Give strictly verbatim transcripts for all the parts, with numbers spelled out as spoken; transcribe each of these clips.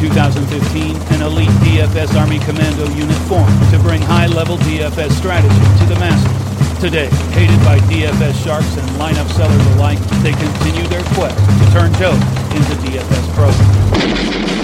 two thousand fifteen, an elite D F S Army Commando unit formed to bring high-level D F S strategy to the masses. Today, hated by D F S sharks and lineup sellers alike, they continue their quest to turn Joe into D F S pros.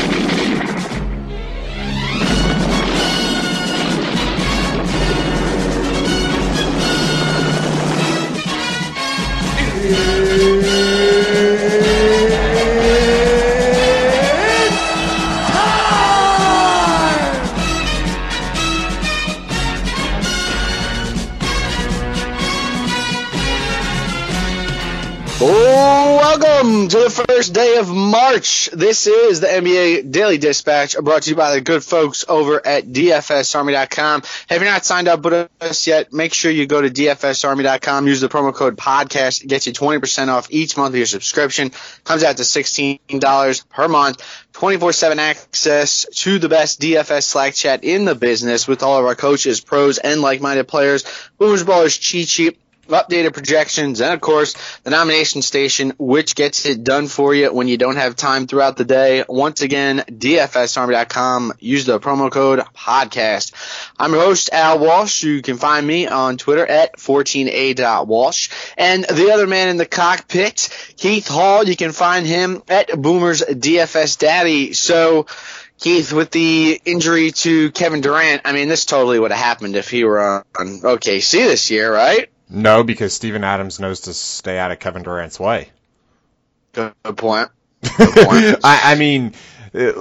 Welcome to the first day of March. This is the N B A Daily Dispatch, brought to you by the good folks over at D F S Army dot com. Have you not signed up with us yet, make sure you go to D F S Army dot com. Use the promo code podcast. It gets you twenty percent off each month of your subscription. Comes out to sixteen dollars per month. twenty-four seven access to the best D F S Slack chat in the business with all of our coaches, pros, and like-minded players. Boomers, Ballers, Cheat Sheet, updated projections, and, of course, the nomination station, which gets it done for you when you don't have time throughout the day. Once again, D F S Army dot com. Use the promo code podcast. I'm your host, Al Walsh. You can find me on Twitter at fourteen A dot Walsh. And the other man in the cockpit, Keith Hall. You can find him at Boomer's D F S Daddy. So, Keith, with the injury to Kevin Durant, I mean, this totally would have happened if he were on O K C this year, right? No, because Steven Adams knows to stay out of Kevin Durant's way. Good point. Good point. I, I mean, uh,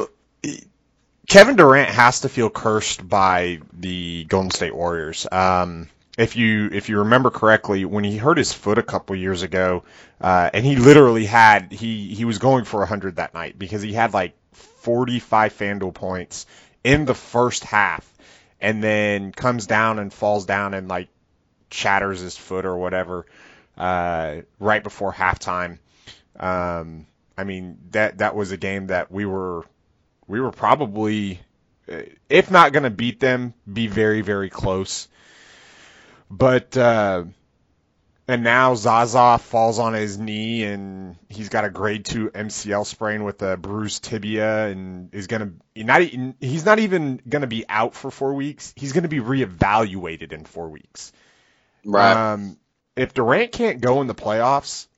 Kevin Durant has to feel cursed by the Golden State Warriors. Um, if you if you remember correctly, when he hurt his foot a couple years ago, uh, and he literally had he he was going for one hundred that night because he had like forty-five FanDuel points in the first half, and then comes down and falls down and like shatters his foot or whatever uh, right before halftime. Um, I mean, that that was a game that we were we were probably, if not going to beat them, be very, very close. But uh, and now Zaza falls on his knee and he's got a grade two M C L sprain with a bruised tibia and is going to not he's not even going to be out for four weeks. He's going to be reevaluated in four weeks. Right. Um, if Durant can't go in the playoffs,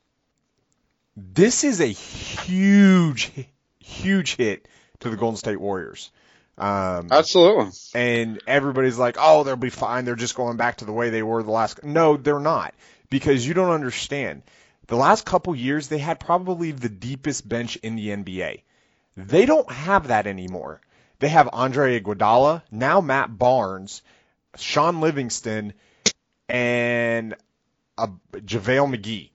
this is a huge, huge hit to the Golden State Warriors. Um, Absolutely. And everybody's like, oh, they'll be fine. They're just going back to the way they were the last. No, they're not, because you don't understand. The last couple years, they had probably the deepest bench in the N B A. They don't have that anymore. They have Andre Iguodala, now Matt Barnes, Sean Livingston, and a JaVale McGee.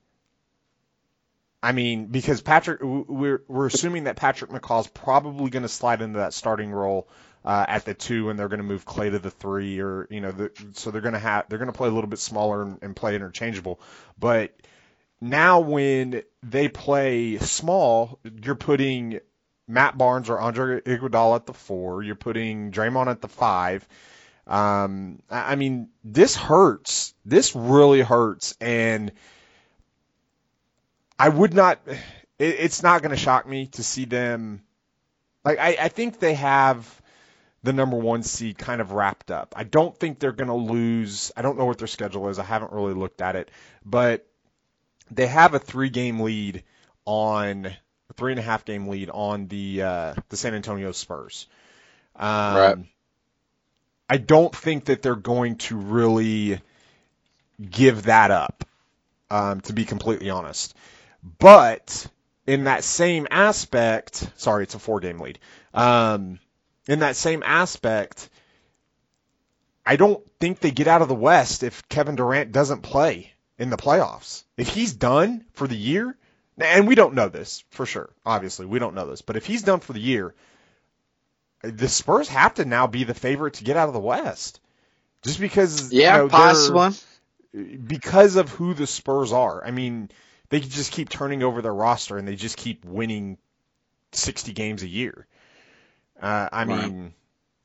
I mean, because Patrick, we're we're assuming that Patrick McCaw's probably going to slide into that starting role uh, at the two, and they're going to move Clay to the three, or you know, the, so they're going to have they're going to play a little bit smaller and, and play interchangeable. But now when they play small, you're putting Matt Barnes or Andre Iguodala at the four, you're putting Draymond at the five. Um, I mean, this hurts. This really hurts, and I would not. It, it's not going to shock me to see them. Like, I, I think they have the number one seed kind of wrapped up. I don't think they're going to lose. I don't know what their schedule is. I haven't really looked at it, but they have a three-game lead on a three and a half game lead on the uh, the San Antonio Spurs. Um, right. I don't think that they're going to really give that up, um, to be completely honest. But in that same aspect, sorry, it's a four-game lead. Um, in that same aspect, I don't think they get out of the West if Kevin Durant doesn't play in the playoffs. If he's done for the year, and we don't know this for sure, obviously, we don't know this, but if he's done for the year, the Spurs have to now be the favorite to get out of the West. Just because, yeah, you know, possible. Because of who the Spurs are. I mean, they could just keep turning over their roster and they just keep winning sixty games a year. Uh, I right. mean,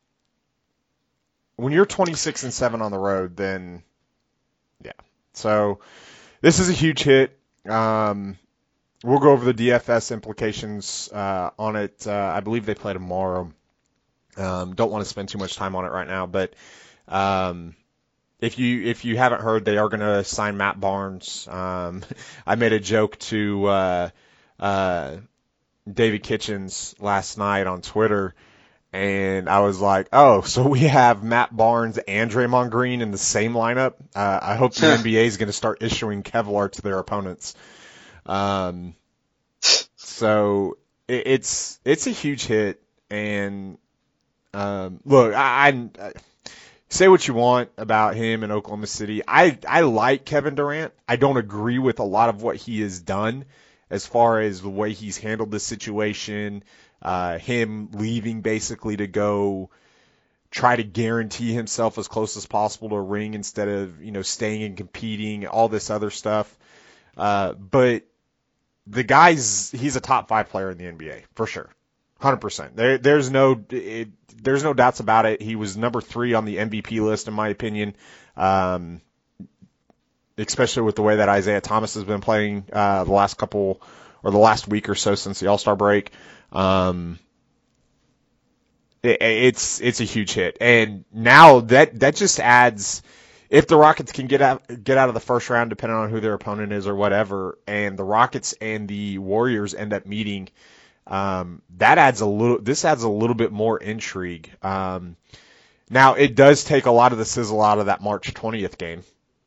when you're twenty-six and seven on the road, then yeah. So this is a huge hit. Um, we'll go over the D F S implications uh, on it. Uh, I believe they play tomorrow. Um, don't want to spend too much time on it right now, but um, if you if you haven't heard, they are going to sign Matt Barnes. Um, I made a joke to uh, uh, David Kitchens last night on Twitter, and I was like, "Oh, so we have Matt Barnes and Draymond Green in the same lineup." Uh, I hope the N B A is going to start issuing Kevlar to their opponents. Um, so it, it's it's a huge hit, and um, look, I, I say what you want about him in Oklahoma City. I I like Kevin Durant. I don't agree with a lot of what he has done as far as the way he's handled the situation. Uh, him leaving basically to go try to guarantee himself as close as possible to a ring instead of, you know, staying and competing, all this other stuff. Uh, but the guy's, he's a top five player in the N B A, for sure. one hundred percent. There, there's no, it, there's no doubts about it. He was number three on the M V P list, in my opinion. Um, especially with the way that Isaiah Thomas has been playing, uh, the last couple, or the last week or so since the All-Star break. Um, it, it's, it's a huge hit. And now that, that just adds, if the Rockets can get out, get out of the first round, depending on who their opponent is or whatever, and the Rockets and the Warriors end up meeting, um, that adds a little, this adds a little bit more intrigue. Um, now it does take a lot of the sizzle out of that March twentieth game.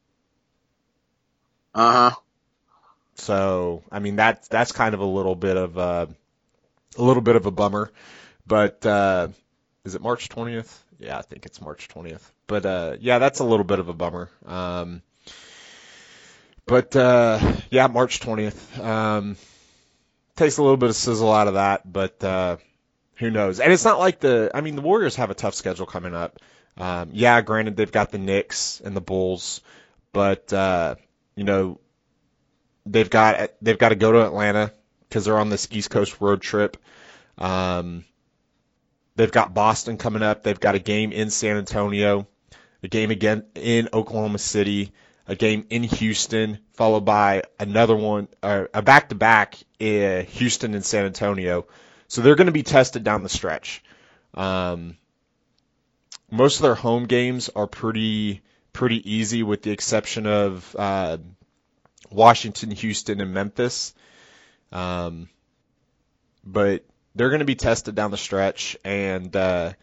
Uh-huh. So, I mean, that, that's kind of a little bit of a, a little bit of a bummer, but, uh, is it March twentieth? Yeah, I think it's March twentieth. But, uh, yeah, that's a little bit of a bummer. Um, but, uh, yeah, March twentieth. Um, takes a little bit of sizzle out of that, but, uh, who knows? And it's not like the, I mean, the Warriors have a tough schedule coming up. Um, yeah, granted, they've got the Knicks and the Bulls, but, uh, you know, they've got, they've got to go to Atlanta because they're on this East Coast road trip. Um, they've got Boston coming up. They've got a game in San Antonio, a game again in Oklahoma City, a game in Houston, followed by another one, uh, a back-to-back in Houston and San Antonio. So they're going to be tested down the stretch. Um, most of their home games are pretty pretty easy, with the exception of uh, Washington, Houston, and Memphis. Um, but they're going to be tested down the stretch, and uh,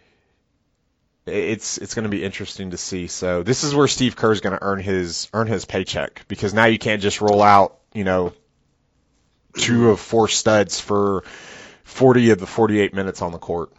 it's it's going to be interesting to see. So this is where Steve Kerr is going to earn his earn his paycheck, because now you can't just roll out, you know, two of four studs for forty of the forty-eight minutes on the court.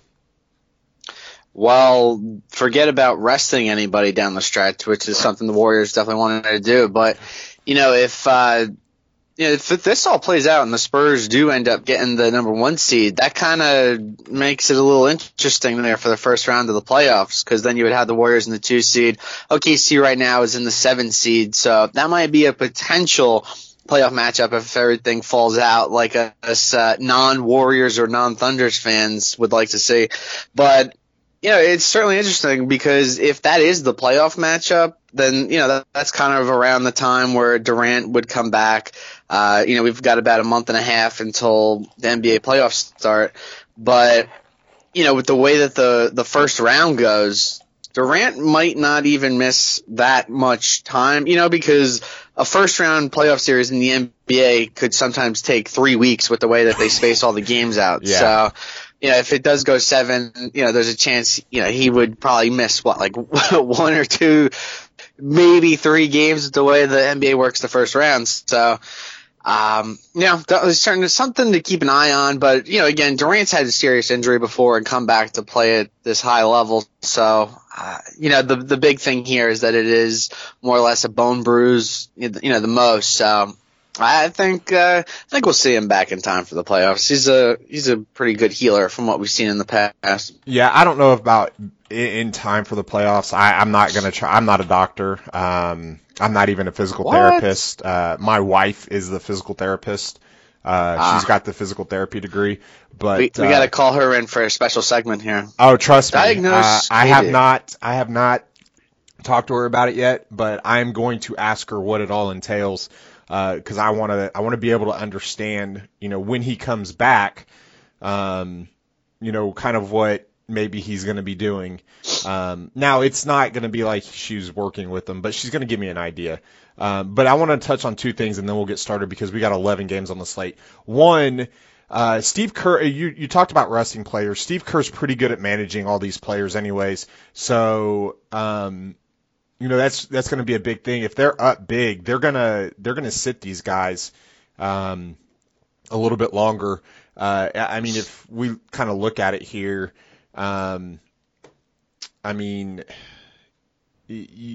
Well, forget about resting anybody down the stretch, which is something the Warriors definitely wanted to do. But, you know, if uh, you know, if this all plays out and the Spurs do end up getting the number one seed, that kind of makes it a little interesting there for the first round of the playoffs, because then you would have the Warriors in the two seed. O K C right now is in the seven seed, so that might be a potential playoff matchup if everything falls out like us uh, non-Warriors or non-Thunders fans would like to see. But you know, it's certainly interesting, because if that is the playoff matchup, then, you know, that, that's kind of around the time where Durant would come back. Uh, you know, we've got about a month and a half until the N B A playoffs start. But, you know, with the way that the, the first round goes, Durant might not even miss that much time, you know, because a first round playoff series in the N B A could sometimes take three weeks with the way that they space all the games out. Yeah. So, you know, if it does go seven, you know, there's a chance, you know, he would probably miss, what, like one or two, maybe three games with the way the N B A works the first round. So, um, you know, that was certainly something to keep an eye on. But, you know, again, Durant's had a serious injury before and come back to play at this high level. So, uh, you know, the the big thing here is that it is more or less a bone bruise, you know, the most. So, I think uh, I think we'll see him back in time for the playoffs. He's a he's a pretty good healer from what we've seen in the past. Yeah, I don't know about in time for the playoffs. I, I'm not gonna try. I'm not a doctor. Um, I'm not even a physical What? therapist. Uh, my wife is the physical therapist. Uh, Ah. she's got the physical therapy degree. But We, we uh, got to call her in for a special segment here. Oh, trust me. Diagnose Uh, I have Katie. not. I have not talked to her about it yet, but I'm going to ask her what it all entails. because uh, I want to I want to be able to understand, you know, when he comes back, um, you know, kind of what maybe he's going to be doing. Um, now, it's not going to be like she's working with him, but she's going to give me an idea. Um, but I want to touch on two things, and then we'll get started because we got eleven games on the slate. One, uh, Steve Kerr, you, you talked about resting players. Steve Kerr's pretty good at managing all these players anyways. So, um, you know, that's that's going to be a big thing. If they're up big, they're going to they're going to sit these guys um, a little bit longer. Uh, I mean, if we kind of look at it here, um, I mean, y- y-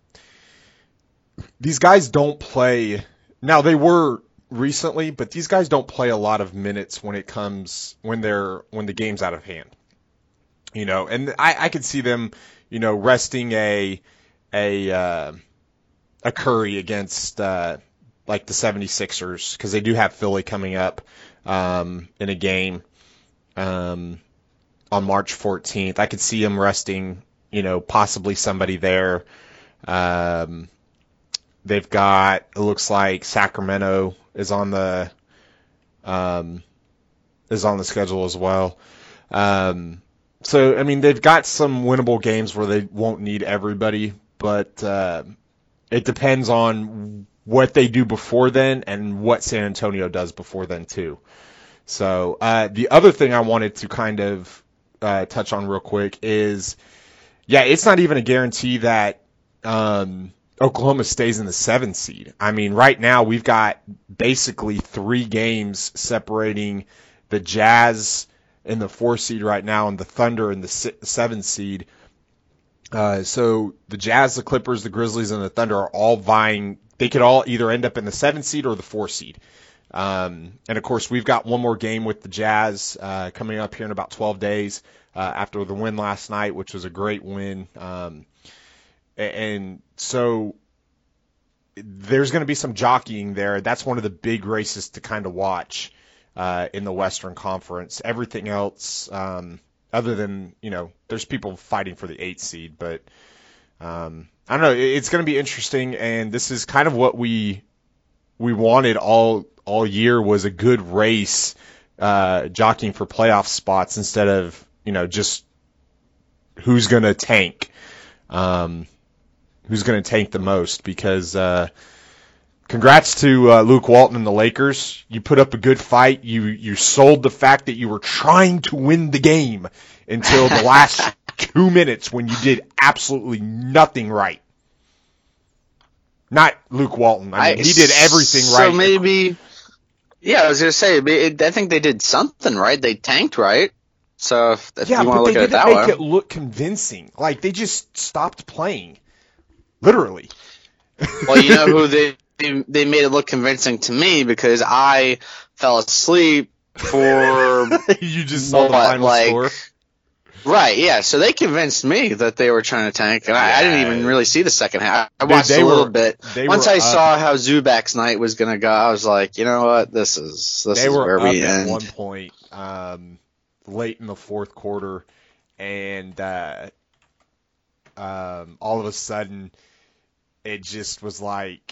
these guys don't play. Now, they were recently, but these guys don't play a lot of minutes when it comes when they're when the game's out of hand. You know, and I, I could see them, you know, resting a a uh, a Curry against uh, like the seventy-sixers because they do have Philly coming up um, in a game um, on March fourteenth. I could see them resting, you know, possibly somebody there. Um, they've got, it looks like Sacramento is on the um, is on the schedule as well. Um, so I mean, they've got some winnable games where they won't need everybody. But uh, it depends on what they do before then and what San Antonio does before then, too. So uh, the other thing I wanted to kind of uh, touch on real quick is, yeah, it's not even a guarantee that um, Oklahoma stays in the seventh seed. I mean, right now we've got basically three games separating the Jazz in the four seed right now and the Thunder in the seventh seed. Uh, so the Jazz, the Clippers, the Grizzlies, and the Thunder are all vying. They could all either end up in the seventh seed or the four seed. Um, and of course, we've got one more game with the Jazz uh, coming up here in about twelve days uh, after the win last night, which was a great win. Um, and so there's going to be some jockeying there. That's one of the big races to kind of watch uh, in the Western Conference. Everything else. Um, Other than, you know, there's people fighting for the eighth seed, but um, I don't know. It's going to be interesting, and this is kind of what we we wanted all all year was a good race, uh, jockeying for playoff spots instead of, you know, just who's going to tank, um, who's going to tank the most. Because uh, congrats to uh, Luke Walton and the Lakers. You put up a good fight. You you sold the fact that you were trying to win the game until the last two minutes when you did absolutely nothing right. Not Luke Walton. I mean, I, he did everything so right. So maybe, yeah, I was going to say, it, I think they did something right. They tanked right. So if, if yeah, you want to look at it that way. way. Yeah, but they didn't make it look convincing. Like, they just stopped playing. Literally. Well, you know who they... They, they made it look convincing to me because I fell asleep for you just saw what, the final like, score, right? Yeah, so they convinced me that they were trying to tank, and I, yeah. I didn't even really see the second half. I Dude, watched a little were, bit. Once I up. saw how Zubac's night was gonna go, I was like, you know what, this is this they is were where up we at end. one point, um, late in the fourth quarter, and uh, um, all of a sudden, it just was like.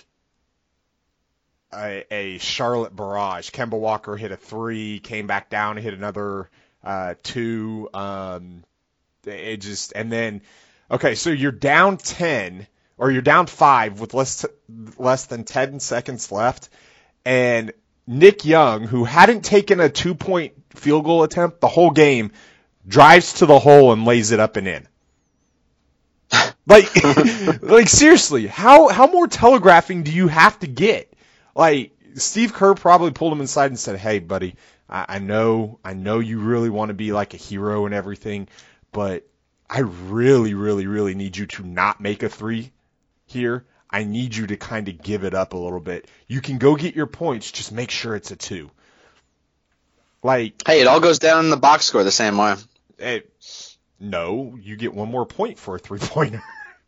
A, a Charlotte barrage. Kemba Walker hit a three, came back down, hit another uh, two. Um, it just and then okay, so you're down ten or you're down five with less t- less than ten seconds left, and Nick Young, who hadn't taken a two point field goal attempt the whole game, drives to the hole and lays it up and in. Like, like seriously, how how more telegraphing do you have to get? Like, Steve Kerr probably pulled him inside and said, "Hey, buddy, I, I know, I know you really want to be like a hero and everything, but I really, really, really need you to not make a three here. I need you to kind of give it up a little bit. You can go get your points, just make sure it's a two." Like, hey, it all goes down in the box score the same way. It, no, you get one more point for a three pointer.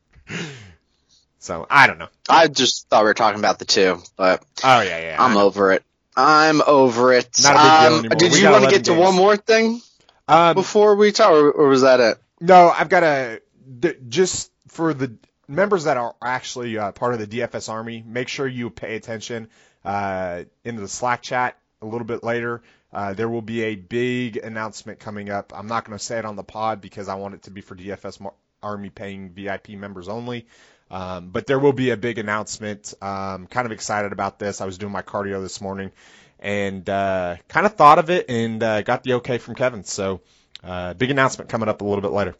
So, I don't know. I just thought we were talking about the two, but oh yeah, yeah. I'm over it. I'm over it. Not a big deal um, anymore. Did We you got want to eleven get to games. one more thing Um, before we talk, or, or was that it? No, I've got a th- just for the members that are actually uh, part of the D F S Army, make sure you pay attention uh, into the Slack chat a little bit later. Uh, there will be a big announcement coming up. I'm not going to say it on the pod because I want it to be for D F S Army paying V I P members only. Um, but there will be a big announcement. Um, kind of excited about this. I was doing my cardio this morning and uh, kind of thought of it and uh, got the okay from Kevin. So uh, big announcement coming up a little bit later.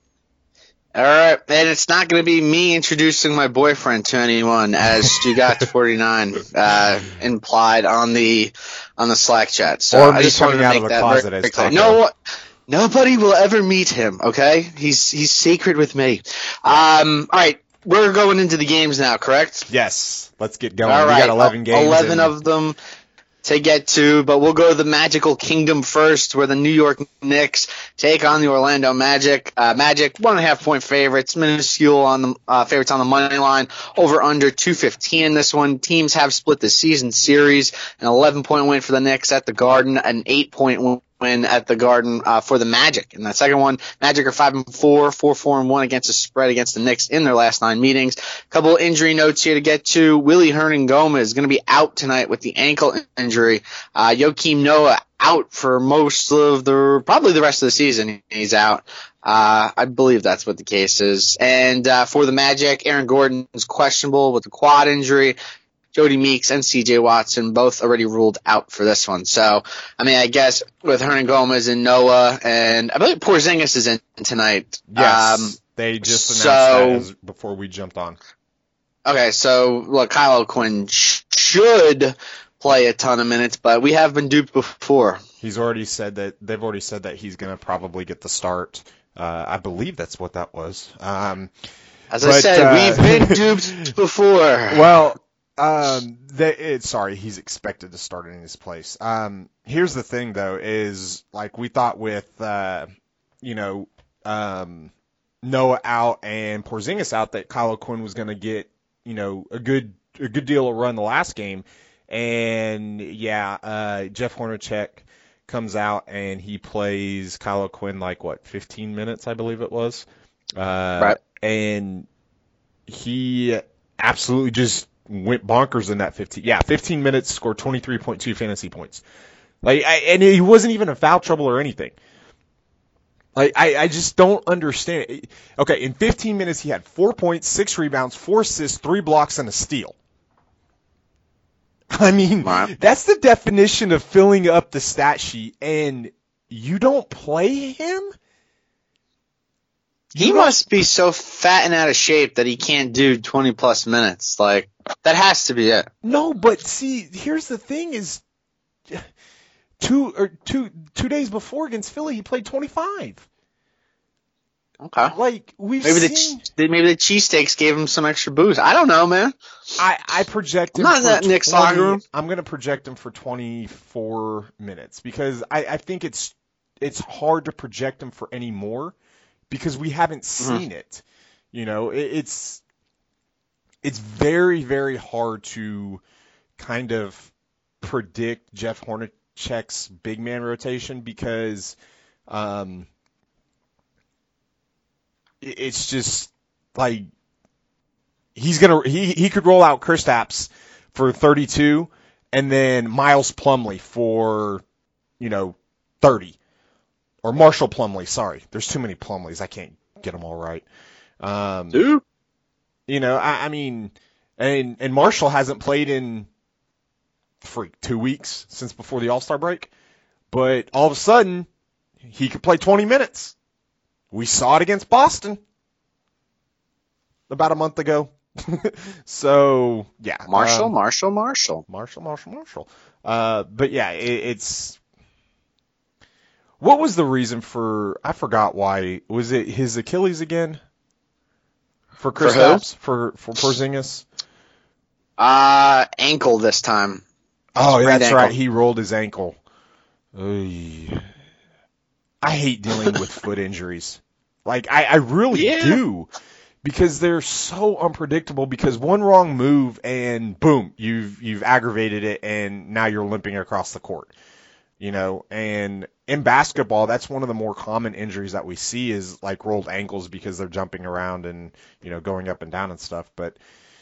All right, and it's not going to be me introducing my boyfriend to anyone, as Stugat forty-nine uh, implied on the on the Slack chat. So or I me just coming wanted to out make of the that closet very as clear. Taco. No, nobody will ever meet him. Okay, he's he's sacred with me. Um, all right, we're going into the games now, correct? Yes, let's get going. All we right, got eleven games. eleven and... of them to get to, but we'll go to the Magical Kingdom first, where the New York Knicks take on the Orlando Magic. Uh, Magic, one and a half point favorites, minuscule on the uh, favorites on the money line, over under two fifteen in this one. Teams have split the season series, an eleven point win for the Knicks at the Garden, an eight point win at the Garden uh, for the Magic. In that second one, Magic are five and four, four, four and one against the spread against the Knicks in their last nine meetings. A couple of injury notes here to get to. Willie Hernangomez is going to be out tonight with the ankle injury. Uh, Joakim Noah out for most of the, probably the rest of the season. He's out. Uh, I believe that's what the case is. And uh, for the Magic, Aaron Gordon is questionable with a quad injury. Jody Meeks and C J Watson both already ruled out for this one. So, I mean, I guess with Hernangomez and Noah, and I believe Porzingis is in tonight. Yes, um, they just announced so, that as, before we jumped on. Okay, so look, Kyle O'Quinn sh- should play a ton of minutes, but we have been duped before. He's already said that they've already said that he's going to probably get the start. Uh, I believe that's what that was. Um, As but, I said, uh, we've been duped before. Well. Um, they, it, sorry, he's expected to start in his place. Um, here's the thing though, is like we thought with, uh, you know, um, Noah out and Porzingis out that Kyle O'Quinn was going to get, you know, a good, a good deal of run the last game. And yeah, uh, Jeff Hornacek comes out and he plays Kyle O'Quinn like what, fifteen minutes, I believe it was. Uh, right. And he absolutely just went bonkers in that fifteen. Yeah, fifteen minutes, scored twenty-three point two fantasy points. Like, I, and he wasn't even in foul trouble or anything. Like, I, I just don't understand. Okay, in fifteen minutes, he had four points, six rebounds, four assists, three blocks, and a steal. I mean, wow. That's the definition of filling up the stat sheet, and you don't play him? He must be so fat and out of shape that he can't do twenty plus minutes. Like, that has to be it. No, but see, here's the thing is two or two two days before against Philly, he played twenty-five. Okay. Like, we've maybe seen the maybe the cheesesteaks gave him some extra boost. I don't know, man. I, I project him I'm not for in that Knicks locker room. I'm going to project him for twenty-four minutes because I, I think it's it's hard to project him for any more. Because we haven't seen mm. it, you know, it, it's it's very, very hard to kind of predict Jeff Hornacek's big man rotation because um, it, it's just like he's gonna he he could roll out Kristaps for thirty-two and then Miles Plumlee for you know thirty. Or Marshall Plumlee, sorry. There's too many Plumlees. I can't get them all right. Um, Dude. You know, I, I mean, and and Marshall hasn't played in, freak, two weeks since before the All-Star break. But all of a sudden, he could play twenty minutes. We saw it against Boston about a month ago. So, yeah. Marshall, um, Marshall, Marshall. Marshall, Marshall, Marshall. Uh, but, yeah, it, it's... What was the reason for, I forgot why, was it his Achilles again? For Kristaps? For, for, for Porzingis? Uh, ankle this time. Oh, Sprained that's ankle. right. He rolled his ankle. Oy. I hate dealing with foot injuries. Like, I, I really yeah. do. Because they're so unpredictable because one wrong move and boom, you've, you've aggravated it and now you're limping across the court. You know, and in basketball, that's one of the more common injuries that we see is like rolled ankles because they're jumping around and, you know, going up and down and stuff. But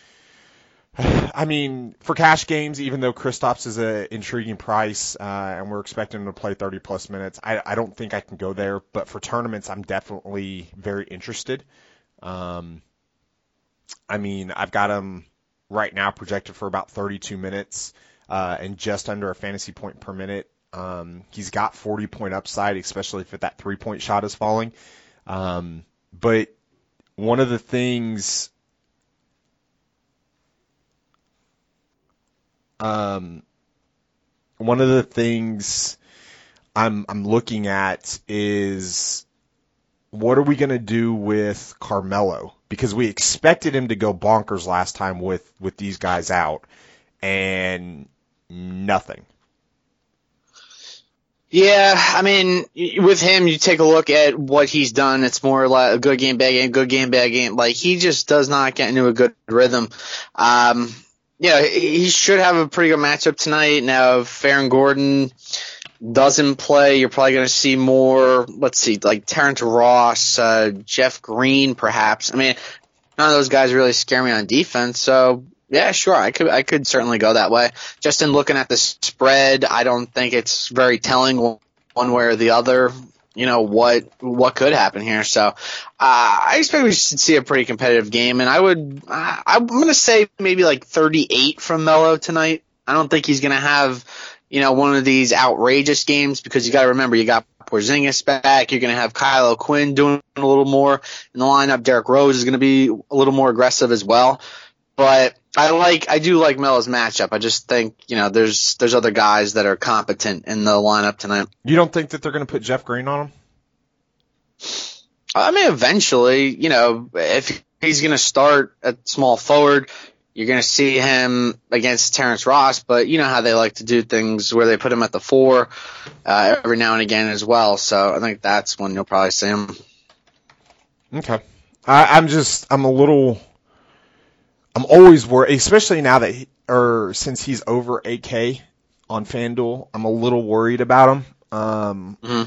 I mean, for cash games, even though Kristaps is an intriguing price uh, and we're expecting him to play thirty plus minutes, I, I don't think I can go there. But for tournaments, I'm definitely very interested. Um, I mean, I've got him right now projected for about thirty-two minutes uh, and just under a fantasy point per minute. Um, he's got forty point upside, especially if that three point shot is falling. Um, but one of the things, um, one of the things I'm, I'm looking at is what are we going to do with Carmelo? Because we expected him to go bonkers last time with, with these guys out and nothing. Yeah, I mean, with him, you take a look at what he's done. It's more like a good game, bad game, good game, bad game. Like, he just does not get into a good rhythm. Um, yeah, he should have a pretty good matchup tonight. Now, if Aaron Gordon doesn't play, you're probably going to see more, let's see, like Terrence Ross, uh, Jeff Green, perhaps. I mean, none of those guys really scare me on defense, so yeah, sure, I could I could certainly go that way. Just in looking at the spread, I don't think it's very telling one way or the other, you know, what what could happen here. So uh, I expect we should see a pretty competitive game, and I would uh, I'm going to say maybe like thirty-eight from Melo tonight. I don't think he's going to have, you know, one of these outrageous games because you got to remember you got Porzingis back. You're going to have Kyle O'Quinn doing a little more in the lineup. Derrick Rose is going to be a little more aggressive as well. But I like, I do like Melo's matchup. I just think, you know, there's there's other guys that are competent in the lineup tonight. You don't think that they're going to put Jeff Green on him? I mean, eventually, you know, if he's going to start at small forward, you're going to see him against Terrence Ross. But you know how they like to do things where they put him at the four uh, every now and again as well. So I think that's when you'll probably see him. Okay. I, I'm just, I'm a little... I'm always worried, especially now that, he, or since he's over eight K on FanDuel, I'm a little worried about him. Um, mm-hmm.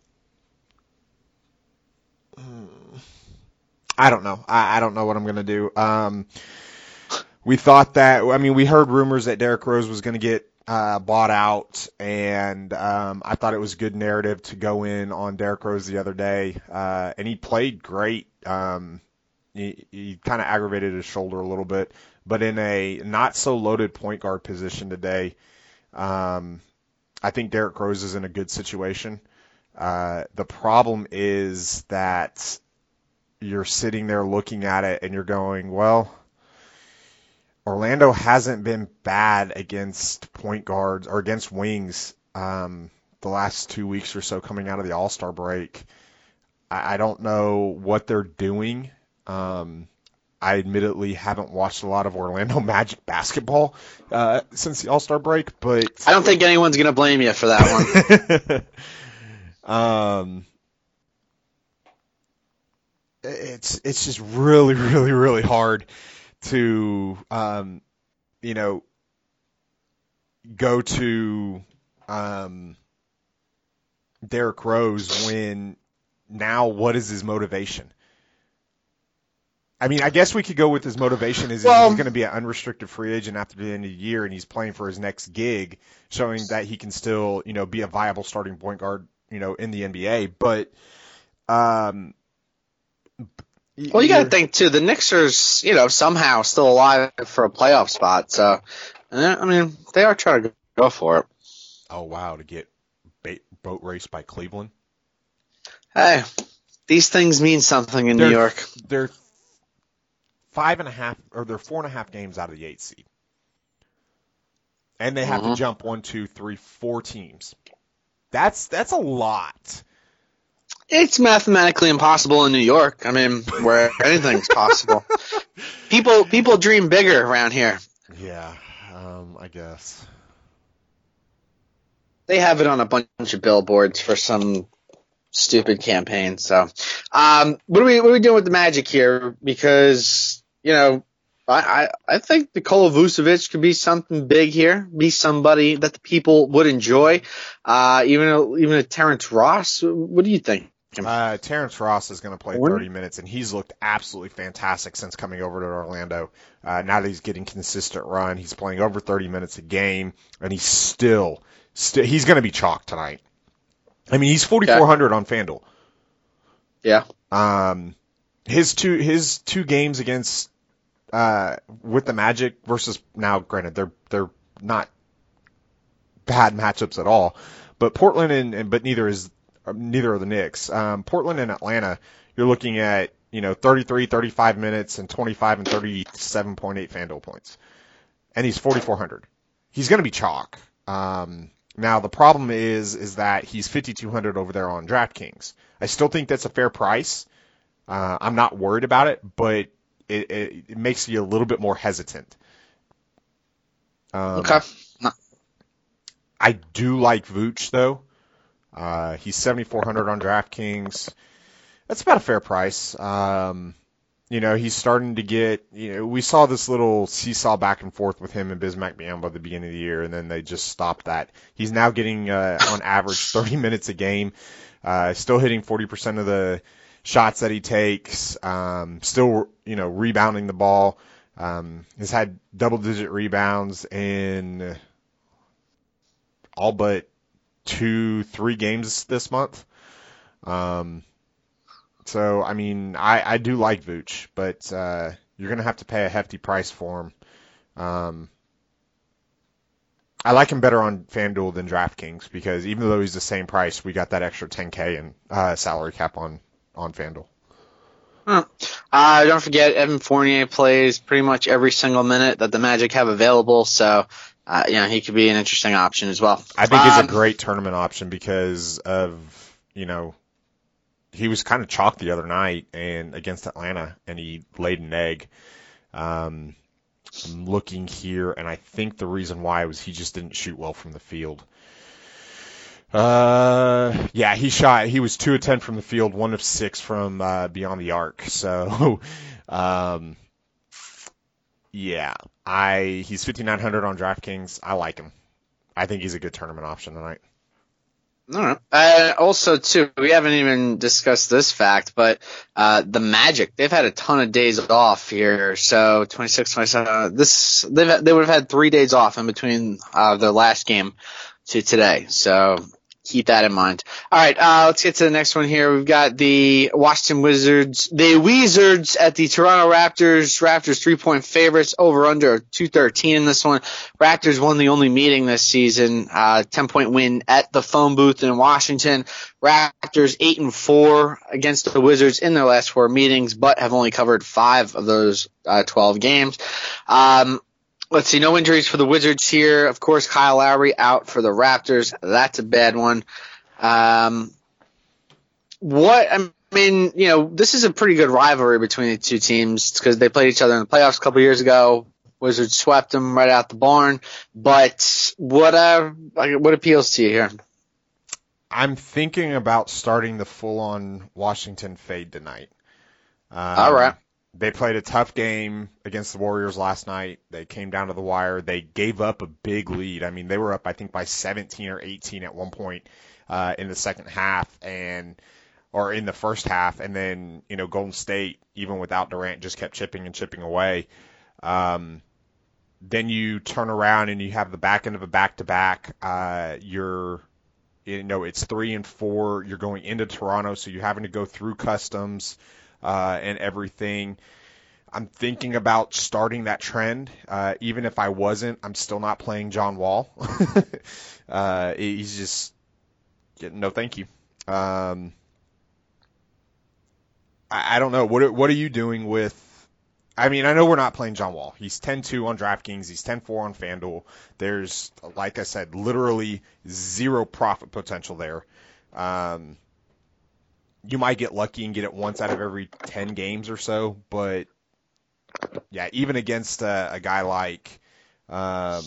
I don't know. I, I don't know what I'm going to do. Um, we thought that, I mean, we heard rumors that Derrick Rose was going to get uh, bought out, and um, I thought it was good narrative to go in on Derrick Rose the other day, uh, and he played great. Um, He, he kind of aggravated his shoulder a little bit, but in a not so loaded point guard position today, um, I think Derrick Rose is in a good situation. Uh, the problem is that you're sitting there looking at it and you're going, well, Orlando hasn't been bad against point guards or against wings um, the last two weeks or so coming out of the All-Star break. I, I don't know what they're doing. Um, I admittedly haven't watched a lot of Orlando Magic basketball uh, since the All-Star break, but I don't think anyone's going to blame you for that one. um, it's it's just really, really, really hard to um, you know go to um, Derrick Rose when now what is his motivation? I mean, I guess we could go with his motivation is well, he's going to be an unrestricted free agent after the end of the year, and he's playing for his next gig, showing that he can still, you know, be a viable starting point guard, you know, in the N B A. But, um, well, you got to think too. The Knicks are, you know, somehow still alive for a playoff spot. So, I mean, they are trying to go for it. Oh wow, to get bait, boat raced by Cleveland. Hey, these things mean something in they're, New York. They're five and a half, or they're four and a half games out of the eighth seed. And they have mm-hmm. to jump one, two, three, four teams. That's that's a lot. It's mathematically impossible in New York. I mean, where anything's possible. People people dream bigger around here. Yeah, um, I guess. They have it on a bunch of billboards for some stupid campaign. So, um, what are we what are we doing with the Magic here? Because, you know, I, I, I think Nikola Vucevic could be something big here, be somebody that the people would enjoy. Uh, even a, even a Terrence Ross. What do you think? Uh, Terrence Ross is going to play thirty minutes, and he's looked absolutely fantastic since coming over to Orlando. Uh, now that he's getting consistent run, he's playing over thirty minutes a game, and he's still, still he's going to be chalk tonight. I mean, he's forty-four hundred on FanDuel. Yeah. Um, his two his two games against uh with the Magic versus, now granted they're they're not bad matchups at all, but Portland and, and but neither is neither are the Knicks. Um, Portland and Atlanta, you're looking at, you know, thirty-three, thirty-five minutes and twenty-five and thirty-seven point eight FanDuel points, and he's forty-four hundred. He's going to be chalk. Um, now the problem is is that he's fifty-two hundred over there on DraftKings. I still think that's a fair price. Uh, I'm not worried about it, but it, it, it makes you a little bit more hesitant. Um, okay. No. I do like Vooch, though. Uh, he's seventy-four hundred on DraftKings. That's about a fair price. Um, you know, he's starting to get, you know, we saw this little seesaw back and forth with him and Bismack Biyombo at the beginning of the year, and then they just stopped that. He's now getting, uh, on average, thirty minutes a game, uh, still hitting forty percent of the shots that he takes, um, still, you know, rebounding the ball. Um, has had double-digit rebounds in all but two, three games this month. Um, so, I mean, I, I do like Vooch, but uh, you're going to have to pay a hefty price for him. Um, I like him better on FanDuel than DraftKings because even though he's the same price, we got that extra ten K in uh, salary cap on, on FanDuel. Huh. Uh, don't forget, Evan Fournier plays pretty much every single minute that the Magic have available, so uh, you know, he could be an interesting option as well. I think um, he's a great tournament option because of, you know, he was kind of chalked the other night and against Atlanta, and he laid an egg. Um, I'm looking here, and I think the reason why was he just didn't shoot well from the field. Uh, yeah, he shot, he was two of ten from the field, one of six from, uh, beyond the arc. So, um, yeah, I, he's fifty-nine hundred on DraftKings. I like him. I think he's a good tournament option tonight. All right. Uh, also, too, we haven't even discussed this fact, but uh, the Magic, they've had a ton of days off here. So twenty-six, twenty-seven, this, they've, they would have had three days off in between uh, their last game to today. So keep that in mind. All right, uh, let's get to the next one here. We've got the Washington Wizards, the Wizards at the Toronto Raptors. Raptors three-point favorites, over under two thirteen in this one. Raptors won the only meeting this season, uh, ten-point win at the phone booth in Washington. Raptors eight and four against the Wizards in their last four meetings, but have only covered five of those uh, twelve games. Um, Let's see, no injuries for the Wizards here. Of course, Kyle Lowry out for the Raptors. That's a bad one. Um, what, I mean, you know, this is a pretty good rivalry between the two teams because they played each other in the playoffs a couple years ago. Wizards swept them right out the barn. But what, uh, what appeals to you here? I'm thinking about starting the full-on Washington fade tonight. Um, All right. They played a tough game against the Warriors last night. They came down to the wire. They gave up a big lead. I mean, they were up, I think, by seventeen or eighteen at one point uh, in the second half and or in the first half. And then, you know, Golden State, even without Durant, just kept chipping and chipping away. Um, then you turn around and you have the back end of a back-to-back. Uh, you're, you know, it's three and four. You're going into Toronto, so you're having to go through customs. Uh, and everything. I'm thinking about starting that trend. Uh, even if I wasn't, I'm still not playing John Wall. uh, he's just, no thank you. Um, I, I don't know. What, what are you doing with, I mean, I know we're not playing John Wall. He's ten two on DraftKings. He's ten four on FanDuel. There's, like I said, literally zero profit potential there. Um, You might get lucky and get it once out of every ten games or so, but yeah, even against a, a guy like, um,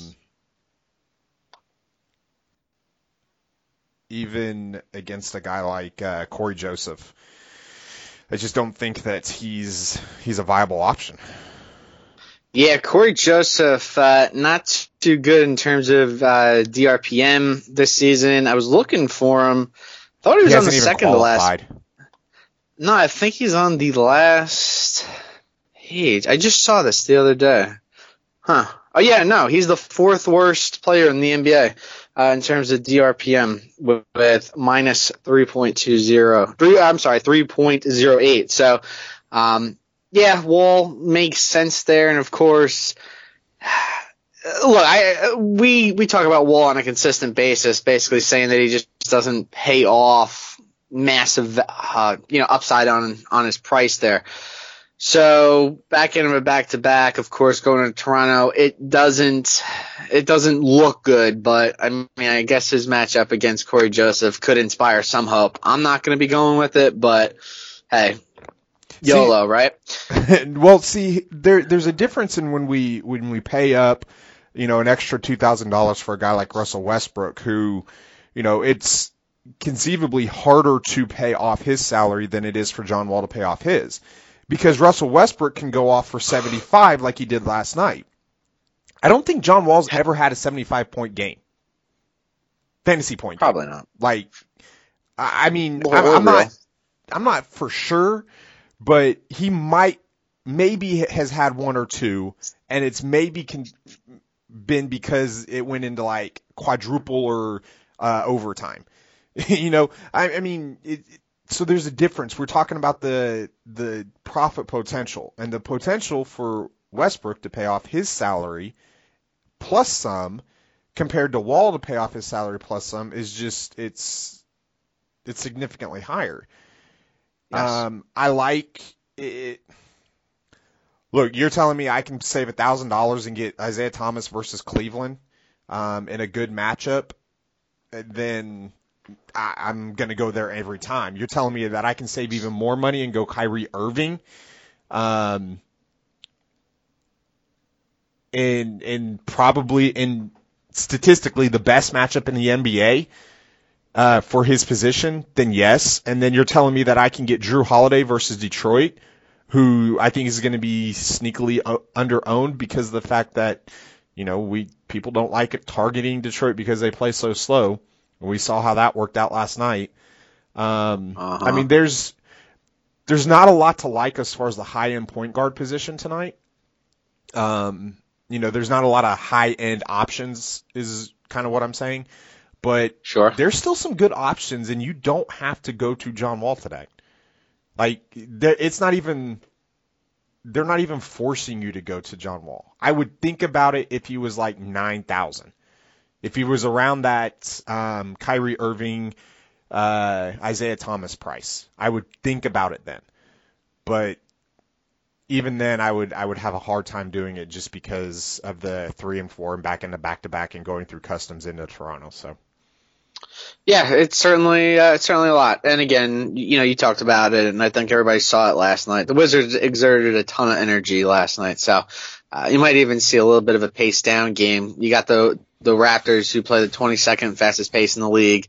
even against a guy like uh, Corey Joseph, I just don't think that he's he's a viable option. Yeah, Corey Joseph, uh, not too good in terms of uh, D R P M this season. I was looking for him. Thought he was He on the hasn't even second to last. qualified. No, I think he's on the last page. I just saw this the other day. Huh. Oh, yeah, no, he's the fourth worst player in the N B A uh, in terms of D R P M with, with minus three point two zero. Three, I'm sorry, three point oh eight. So, um, yeah, Wall makes sense there. And, of course, look, I we, we talk about Wall on a consistent basis, basically saying that he just doesn't pay off massive, uh, you know, upside on on his price there. So back in a back to back, of course, going to Toronto, it doesn't it doesn't look good. But I mean, I guess his matchup against Corey Joseph could inspire some hope. I'm not going to be going with it, but hey, YOLO, see, right? Well, see, there there's a difference in when we when we pay up, you know, an extra two thousand dollars for a guy like Russell Westbrook, who, you know, it's conceivably harder to pay off his salary than it is for John Wall to pay off his. Because Russell Westbrook can go off for seventy-five like he did last night. I don't think John Wall's ever had a seventy-five point game. Fantasy point game. Probably not. Like, I mean, Well, I'm, I'm real. not, I'm not for sure, but he might, maybe has had one or two, and it's maybe can, been because it went into like quadruple or uh, overtime. you know, I, I mean, it, so there's a difference. We're talking about the the profit potential, and the potential for Westbrook to pay off his salary plus some compared to Wall to pay off his salary plus some is just it's it's significantly higher. Yes. Um, I like it. Look, you're telling me I can save a thousand dollars and get Isaiah Thomas versus Cleveland um, in a good matchup, then I, I'm going to go there every time. You're telling me that I can save even more money and go Kyrie Irving, um, and and probably in statistically the best matchup in the N B A uh, for his position, then yes. And then you're telling me that I can get Drew Holiday versus Detroit, who I think is going to be sneakily under owned because of the fact that, you know, we people don't like it targeting Detroit because they play so slow. We saw how that worked out last night. Um, uh-huh. I mean, there's there's not a lot to like as far as the high-end point guard position tonight. Um, you know, there's not a lot of high-end options is kind of what I'm saying. But Sure. there's still some good options, and you don't have to go to John Wall today. Like, it's not even – they're not even forcing you to go to John Wall. I would think about it if he was like nine thousand. If he was around that um, Kyrie Irving, uh, Isaiah Thomas price, I would think about it then. But even then, I would I would have a hard time doing it just because of the three and four and back into back to back and going through customs into Toronto. So. Yeah, it's certainly uh, it's certainly a lot. And again, you know, you talked about it, and I think everybody saw it last night. The Wizards exerted a ton of energy last night, so uh, you might even see a little bit of a pace down game. You got the the Raptors, who play the twenty-second fastest pace in the league.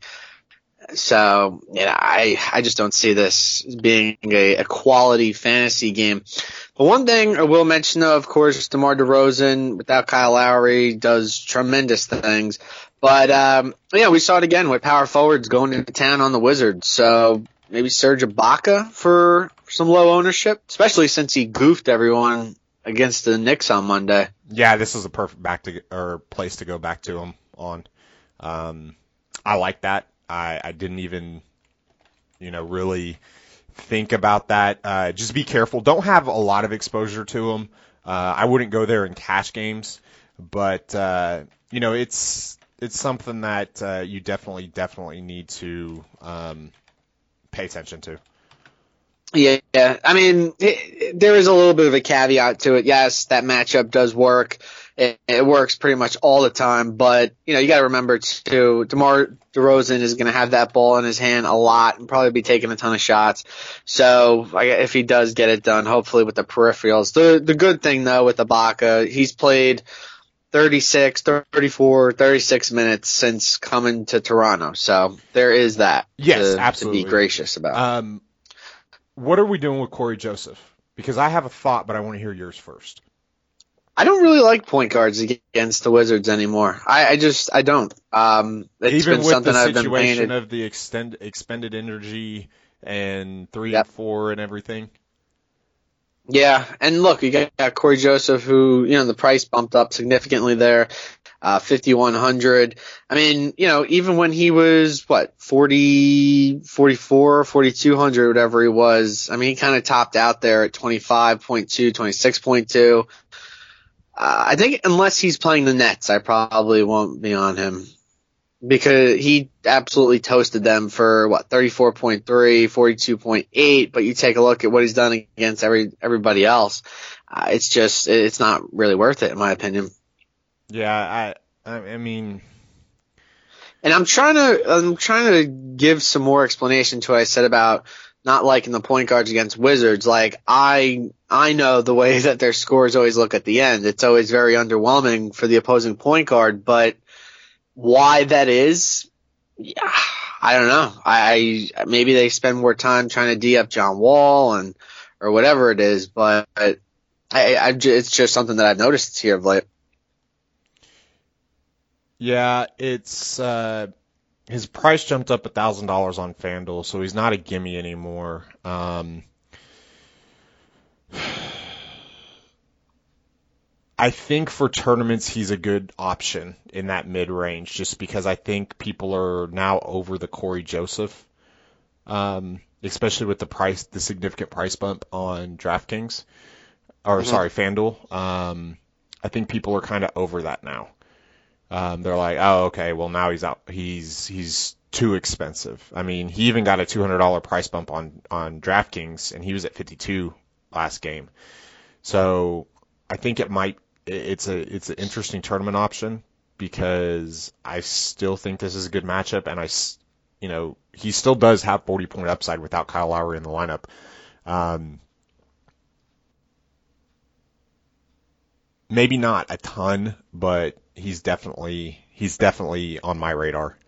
So, yeah, I I just don't see this being a, a quality fantasy game. But one thing I will mention, though, of course, DeMar DeRozan without Kyle Lowry does tremendous things. But, um, yeah, we saw it again with power forwards going into town on the Wizards. So maybe Serge Ibaka for some low ownership, especially since he goofed everyone against the Knicks on Monday. Yeah, this was a perfect back to or place to go back to him on. Um, I like that. I, I didn't even, you know, really think about that. Uh, just be careful. Don't have a lot of exposure to him. Uh, I wouldn't go there in cash games, but uh, you know, it's it's something that uh, you definitely definitely need to um, pay attention to. Yeah, yeah. I mean, it, there is a little bit of a caveat to it. Yes, that matchup does work. It, it works pretty much all the time. But, you know, you got to remember, too, DeMar DeRozan is going to have that ball in his hand a lot and probably be taking a ton of shots. So if he does get it done, hopefully with the peripherals. The, the good thing, though, with Ibaka, he's played thirty-six, thirty-four, thirty-six minutes since coming to Toronto. So there is that yes, to, absolutely. to be gracious about. Um, what are we doing with Corey Joseph? Because I have a thought, but I want to hear yours first. I don't really like point guards against the Wizards anymore. I, I just I don't. Um, it's Even been with something the I've been playing. situation of the extend, expended energy and three Yep. and four and everything. Yeah, and look, you got, got Corey Joseph, who, you know, the price bumped up significantly there, uh, fifty-one hundred. I mean, you know, even when he was, what, forty, forty-four, forty-two hundred, whatever he was, I mean, he kind of topped out there at twenty-five point two, twenty-six point two. Uh, I think unless he's playing the Nets, I probably won't be on him. Because he absolutely toasted them for, what, thirty-four point three, forty-two point eight, but you take a look at what he's done against every everybody else, uh, it's just, it's not really worth it, in my opinion. Yeah, I I mean... And I'm trying to, I'm trying to give some more explanation to what I said about not liking the point guards against Wizards. Like, I, I know the way that their scores always look at the end. It's always very underwhelming for the opposing point guard, but why that is, yeah, I don't know. I, I maybe they spend more time trying to D up John Wall and or whatever it is, but I, I it's just something that I've noticed here of late. Yeah, it's uh, his price jumped up a thousand dollars on FanDuel, so he's not a gimme anymore. Um, I think for tournaments he's a good option in that mid-range, just because I think people are now over the Corey Joseph, um, especially with the price, the significant price bump on DraftKings, or Mm-hmm. sorry, FanDuel. Um, I think people are kind of over that now. Um, they're like, oh, okay, well now he's out, he's he's too expensive. I mean, he even got a two hundred dollars price bump on on DraftKings, and he was at fifty-two last game. So I think it might. It's a it's an interesting tournament option because I still think this is a good matchup, and I, you know, he still does have forty point upside without Kyle Lowry in the lineup. Um, maybe not a ton, but he's definitely he's definitely on my radar.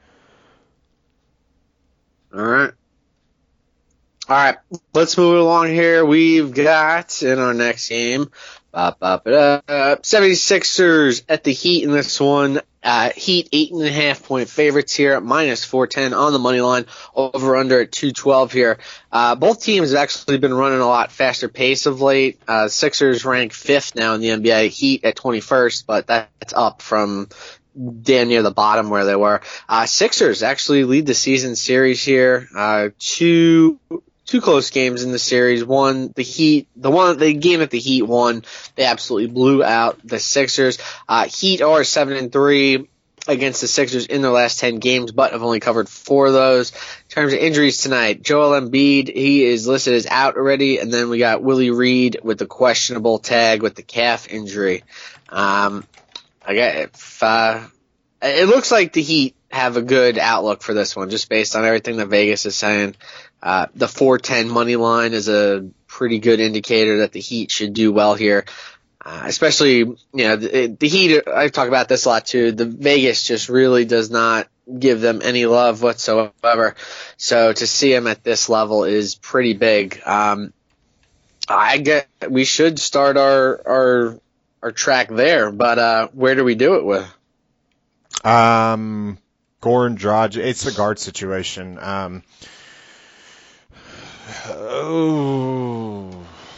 All right. All right, let's move along here. We've got in our next game, bop, bop it up, seventy-sixers at the Heat in this one. Uh, Heat eight and a half point favorites here at minus four ten on the money line, over under at two twelve here. Uh, both teams have actually been running a lot faster pace of late. Uh, Sixers rank fifth now in the N B A, Heat at twenty-first, but that's up from damn near the bottom where they were. Uh, Sixers actually lead the season series here. Uh, two, two close games in the series. One, the Heat, the one, the game that the Heat won, they absolutely blew out the Sixers. Uh, Heat are seven and three against the Sixers in their last ten games, but have only covered four of those. In terms of injuries tonight, Joel Embiid, he is listed as out already, and then we got Willie Reed with the questionable tag with the calf injury. Um, I got if uh, it looks like the Heat have a good outlook for this one, just based on everything that Vegas is saying. Uh, the four ten money line is a pretty good indicator that the Heat should do well here. Uh, especially, you know, the, the Heat, I've talked about this a lot too. The Vegas just really does not give them any love whatsoever. So to see them at this level is pretty big. Um, I get we should start our our our track there, but uh, where do we do it with? Um, Goran Dragic, it's a guard situation. Um, oh,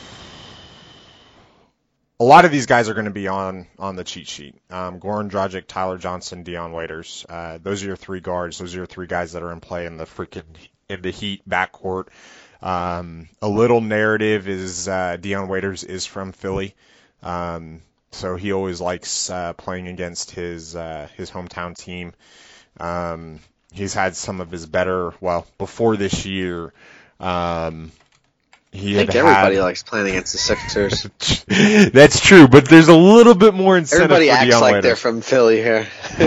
a lot of these guys are going to be on, on the cheat sheet. Um, Goran Dragic, Tyler Johnson, Dion Waiters. Uh, those are your three guards. Those are your three guys that are in play in the freaking in the Heat backcourt. Um, a little narrative is uh, Dion Waiters is from Philly. Um, So he always likes uh, playing against his uh, his hometown team. Um, he's had some of his better, well, before this year. Um, he I think had everybody had, likes playing against the Sixers. That's true, but there's a little bit more incentive Everybody for acts Dion like Waiters. they're from Philly here.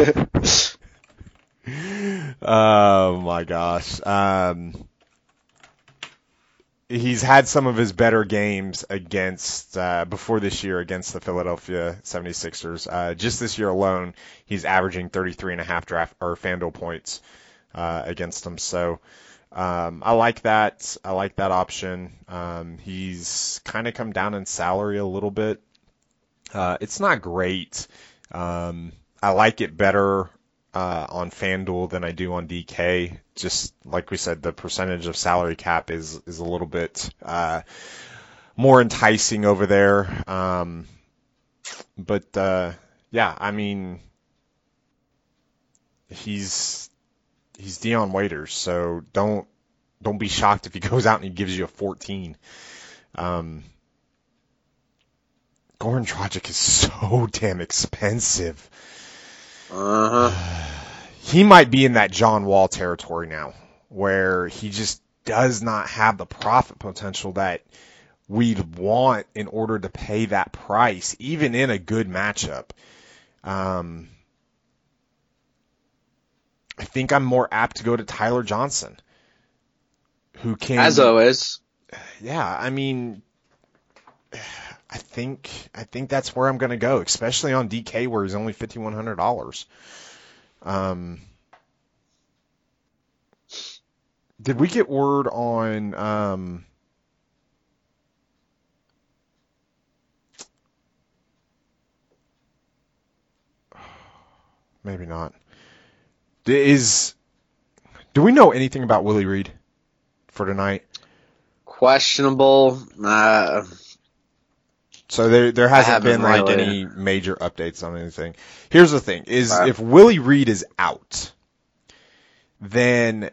Oh my gosh. Um, he's had some of his better games against, uh, before this year against the Philadelphia seventy-sixers. Uh, just this year alone, he's averaging thirty-three and a half draft or FanDuel points, uh, against them. So, um, I like that. I like that option. Um, he's kind of come down in salary a little bit. Uh, it's not great. Um, I like it better uh, on FanDuel than I do on D K. Just like we said, the percentage of salary cap is is a little bit uh, more enticing over there. Um, but uh, yeah, I mean, he's he's Dion Waiters, so don't don't be shocked if he goes out and he gives you a fourteen. Um, Goran Dragic is so damn expensive. Uh-huh. He might be in that John Wall territory now, where he just does not have the profit potential that we'd want in order to pay that price, even in a good matchup. Um, I think I'm more apt to go to Tyler Johnson, who can... As always. Yeah, I mean... I think I think that's where I'm going to go, especially on D K where he's only fifty-one hundred dollars. Um, did we get word on um, maybe not. Is do we know anything about Willie Reed for tonight? Questionable. Uh, So there there hasn't been like really. any major updates on anything. Here's the thing: is Right. if Willie Reed is out, then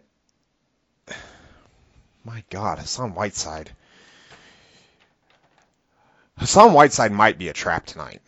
my God, Hassan Whiteside. Hassan Whiteside might be a trap tonight.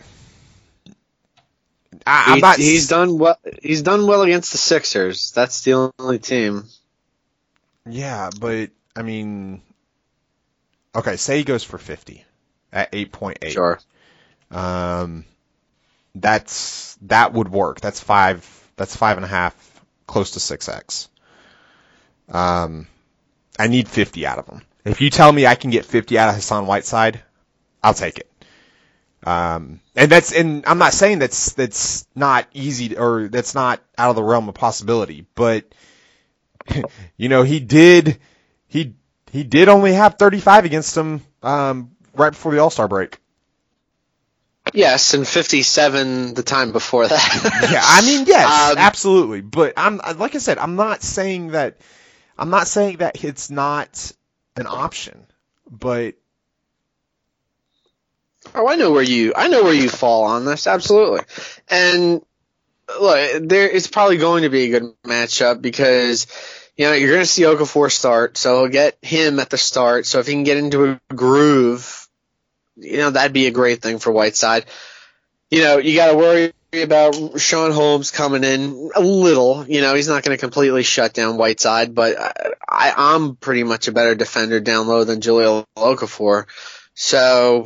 I, I'm he, not. he's done well. He's done well against the Sixers. That's the only team. Yeah, but I mean, okay. Say he goes for fifty at eight point eight. Sure. Um, that's that would work. That's five. That's five and a half, close to six x. Um, I need fifty out of him. If you tell me I can get fifty out of Hassan Whiteside, I'll take it. Um, and that's and I'm not saying that's that's not easy to, or that's not out of the realm of possibility. But you know, he did he he did only have thirty-five against him um, right before the All-Star break. Yes, and fifty-seven the time before that. Yeah, I mean, yes, Um, absolutely. But I'm like I said, I'm not saying that I'm not saying that it's not an option. But Oh, I know where you I know where you fall on this, absolutely. And look, there it's probably going to be a good matchup because you know you're going to see Okafor start, so he'll get him at the start. So if he can get into a groove, you know that'd be a great thing for Whiteside. You know you got to worry about Sean Holmes coming in a little. You know he's not going to completely shut down Whiteside, but I, I'm pretty much a better defender down low than Jahlil Okafor. So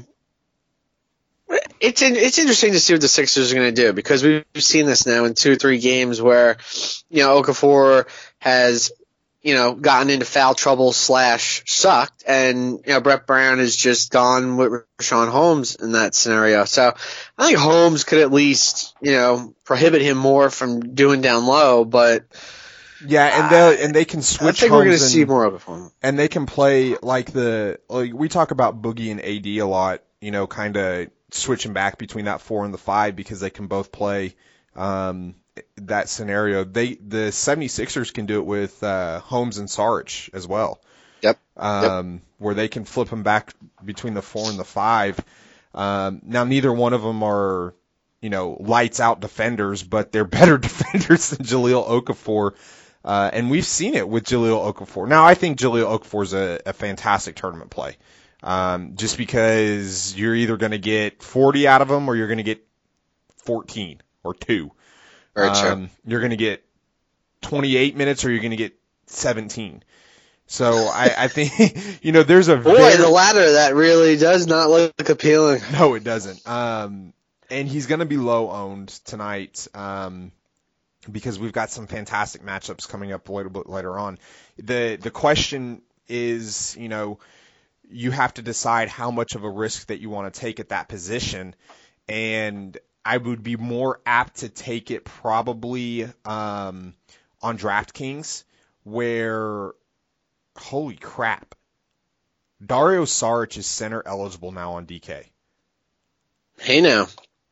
it's in, it's interesting to see what the Sixers are going to do because we've seen this now in two or three games where, you know, Okafor has, you know, gotten into foul trouble slash sucked, and you know Brett Brown has just gone with Rashawn Holmes in that scenario. So I think Holmes could at least, you know, prohibit him more from doing down low, but. yeah, and they and they can switch. I think we're going to Holmes see and- more of it from him. And they can play like the like we talk about Boogie and A D a lot, you know, kind of switching back between that four and the five because they can both play um, that scenario. They the 76ers can do it with uh, Holmes and Saric as well. Yep. Um, yep. Where they can flip them back between the four and the five. Um, now neither one of them are, you know, lights out defenders, but they're better defenders than Jahlil Okafor. Uh, and we've seen it with Jahlil Okafor. Now, I think Jahlil Okafor is a, a fantastic tournament play. Um, just because you're either going to get forty out of him or you're going to get fourteen or two. Very true. Um, you're going to get twenty-eight minutes or you're going to get seventeen. So I, I think, you know, there's a Boy, very... the latter, that really does not look appealing. No, it doesn't. Um, and he's going to be low owned tonight. Um, because we've got some fantastic matchups coming up a little bit later on. The the question is, you know, you have to decide how much of a risk that you want to take at that position. And I would be more apt to take it probably um, on DraftKings where, holy crap, Dario Saric is center eligible now on D K. Hey now.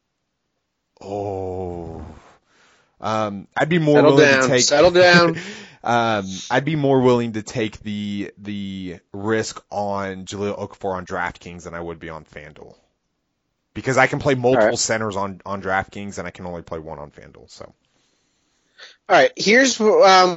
Oh. Um, I'd be more Settle willing down. to take. Settle down. um, I'd be more willing to take the the risk on Jahlil Okafor on DraftKings than I would be on FanDuel, because I can play multiple right. centers on on DraftKings and I can only play one on FanDuel. So. All right. Here's um.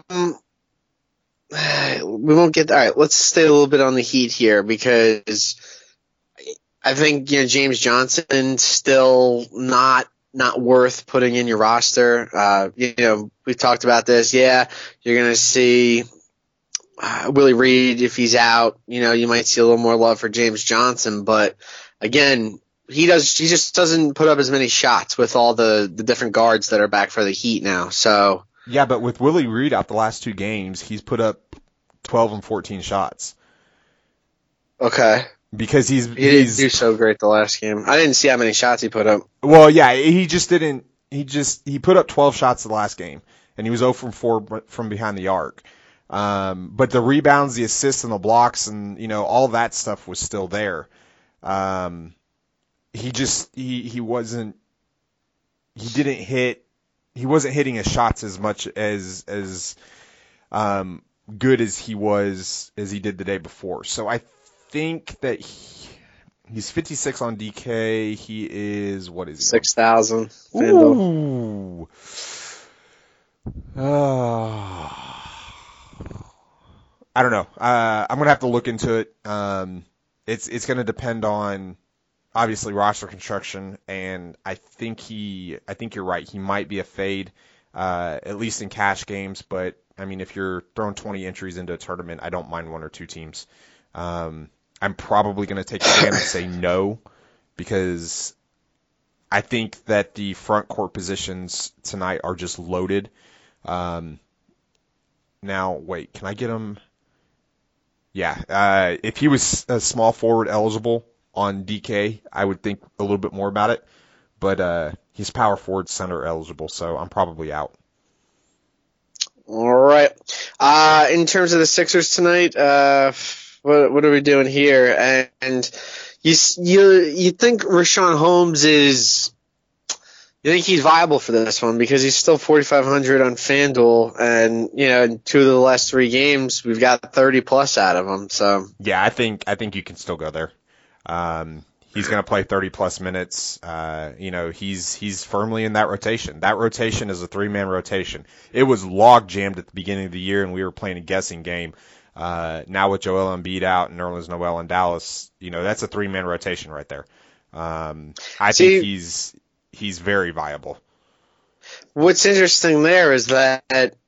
We won't get. All right. Let's stay a little bit on the Heat here because I think you know James Johnson still not. Not worth putting in your roster. Uh, you know, we've talked about this. Yeah, you're going to see uh, Willie Reed if he's out. You know, you might see a little more love for James Johnson. But again, he does. He just doesn't put up as many shots with all the, the different guards that are back for the Heat now. So yeah, but with Willie Reed out the last two games, he's put up twelve and fourteen shots. Okay. Because he's he he's didn't do so great the last game. I didn't see how many shots he put up. Well, yeah, he just didn't. He just he put up twelve shots the last game, and he was zero from four from behind the arc. Um, but the rebounds, the assists, and the blocks, and you know all that stuff was still there. Um, he just he he wasn't. He didn't hit. He wasn't hitting his shots as much as as um, good as he was as he did the day before. So I. think that he, he's fifty-six on D K. He is, what is he? six thousand. Ooh. Uh, I don't know. Uh, I'm going to have to look into it. Um, it's it's going to depend on, obviously, roster construction, and I think he, I think you're right. He might be a fade, uh, at least in cash games, but, I mean, if you're throwing twenty entries into a tournament, I don't mind one or two teams. Um, I'm probably going to take a stand and say no, because I think that the front court positions tonight are just loaded. Um, now, wait, can I get him? Yeah, uh, if he was a small forward eligible on D K, I would think a little bit more about it. But uh, he's power forward center eligible, so I'm probably out. All right. Uh, in terms of the Sixers tonight, uh, What what are we doing here? And, and you you you think Richaun Holmes is? You think he's viable for this one because he's still forty-five hundred on FanDuel, and you know in two of the last three games we've got thirty plus out of him. So yeah, I think I think you can still go there. Um, he's going to play thirty plus minutes. Uh, you know he's he's firmly in that rotation. That rotation is a three man rotation. It was log jammed at the beginning of the year, and we were playing a guessing game. Uh, now with Joel Embiid out and Nerlens Noel in Dallas, you know, that's a three-man rotation right there. Um, I See, think he's he's very viable. What's interesting there is that,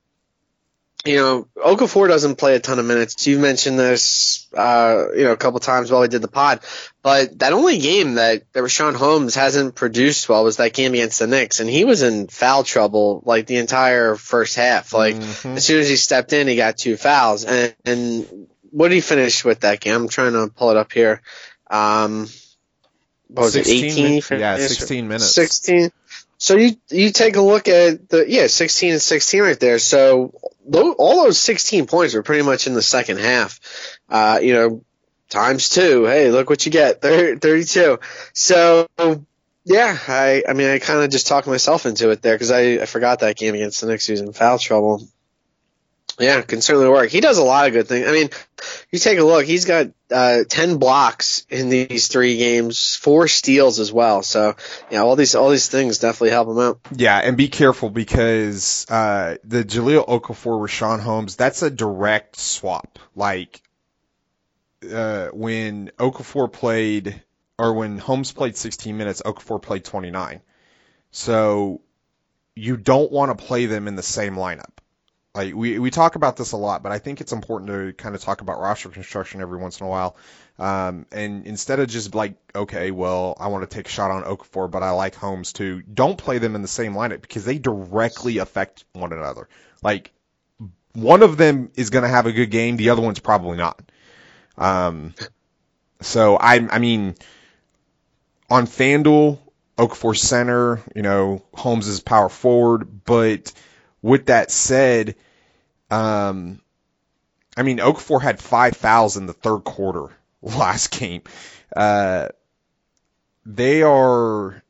you know, Okafor doesn't play a ton of minutes. You mentioned this, uh, you know, a couple times while we did the pod, but that only game that, that Richaun Holmes hasn't produced well was that game against the Knicks, and he was in foul trouble like the entire first half. Like mm-hmm. as soon as he stepped in, he got two fouls. And, and what did he finish with that game? I'm trying to pull it up here. Um, what was it? eighteen? Min- yeah, sixteen minutes. sixteen. So you you take a look at the yeah sixteen and sixteen right there. So those, all those sixteen points were pretty much in the second half. Uh, you know, times two. Hey, look what you get, thirty-two. So yeah, I I mean I kind of just talked myself into it there because I, I forgot that game against the Knicks. He was in foul trouble. Yeah, can certainly work. He does a lot of good things. I mean, you take a look. He's got uh, ten blocks in these three games, four steals as well. So, yeah, all these all these things definitely help him out. Yeah, and be careful because uh, the Jahlil Okafor Richaun Holmes, that's a direct swap. Like uh, when Okafor played, or when Holmes played sixteen minutes, Okafor played twenty-nine. So you don't want to play them in the same lineup. Like we, we talk about this a lot, but I think it's important to kind of talk about roster construction every once in a while. Um, and instead of just like, okay, well, I want to take a shot on Okafor, but I like Holmes too. Don't play them in the same lineup because they directly affect one another. Like one of them is going to have a good game. The other one's probably not. Um, so I, I mean, on FanDuel, Okafor center, you know, Holmes is power forward, but with that said, um, I mean, Okafor had five fouls in the third quarter last game. Uh, they are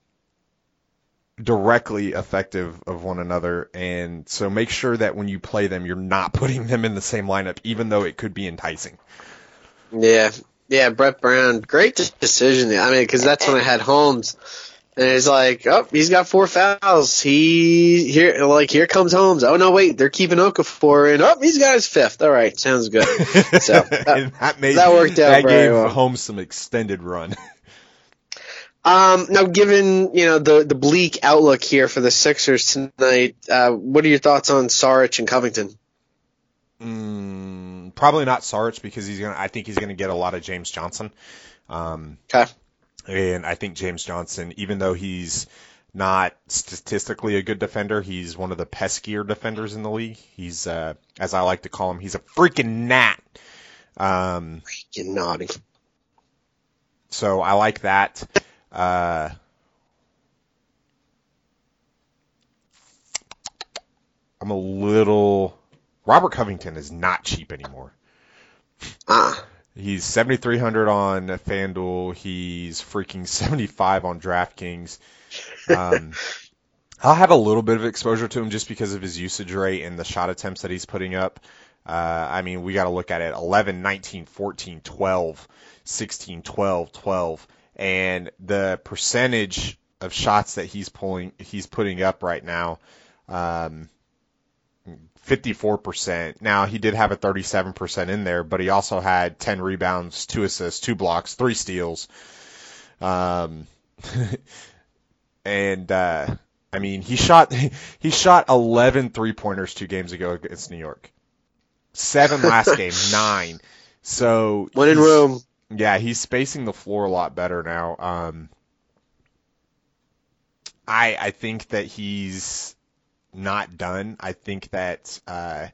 directly effective of one another, and so make sure that when you play them, you're not putting them in the same lineup, even though it could be enticing. Yeah, yeah, Brett Brown, great decision. I mean, because that's when I had Holmes, and it's like, oh, he's got four fouls. He here, like here comes Holmes. Oh no, wait, they're keeping Okafor, and oh, he's got his fifth. All right, sounds good. So that, that, made, that worked out that very gave well. Holmes some extended run. Um, now, given you know the the bleak outlook here for the Sixers tonight, uh, what are your thoughts on Saric and Covington? Mm, probably not Saric because he's gonna. I think he's gonna get a lot of James Johnson. Um, Okay. And I think James Johnson, even though he's not statistically a good defender, he's one of the peskier defenders in the league. He's, uh, as I like to call him, he's a freaking gnat. Um, Freaking naughty. So I like that. Uh, I'm a little. Robert Covington is not cheap anymore. Ah. He's seventy-three hundred on FanDuel. He's freaking seventy-five on DraftKings. Um, I'll have a little bit of exposure to him just because of his usage rate and the shot attempts that he's putting up. Uh, I mean, we got to look at it. eleven, nineteen, fourteen, twelve, sixteen, twelve, twelve. And the percentage of shots that he's pulling, he's putting up right now, um, fifty-four percent. Now, he did have a thirty-seven percent in there, but he also had ten rebounds, two assists, two blocks, three steals. Um, and, uh, I mean, he shot, he shot eleven three-pointers two games ago against New York. Seven last game, nine. So. One in Rome. Yeah, he's spacing the floor a lot better now. Um, I, I think that he's not done. I think that, uh,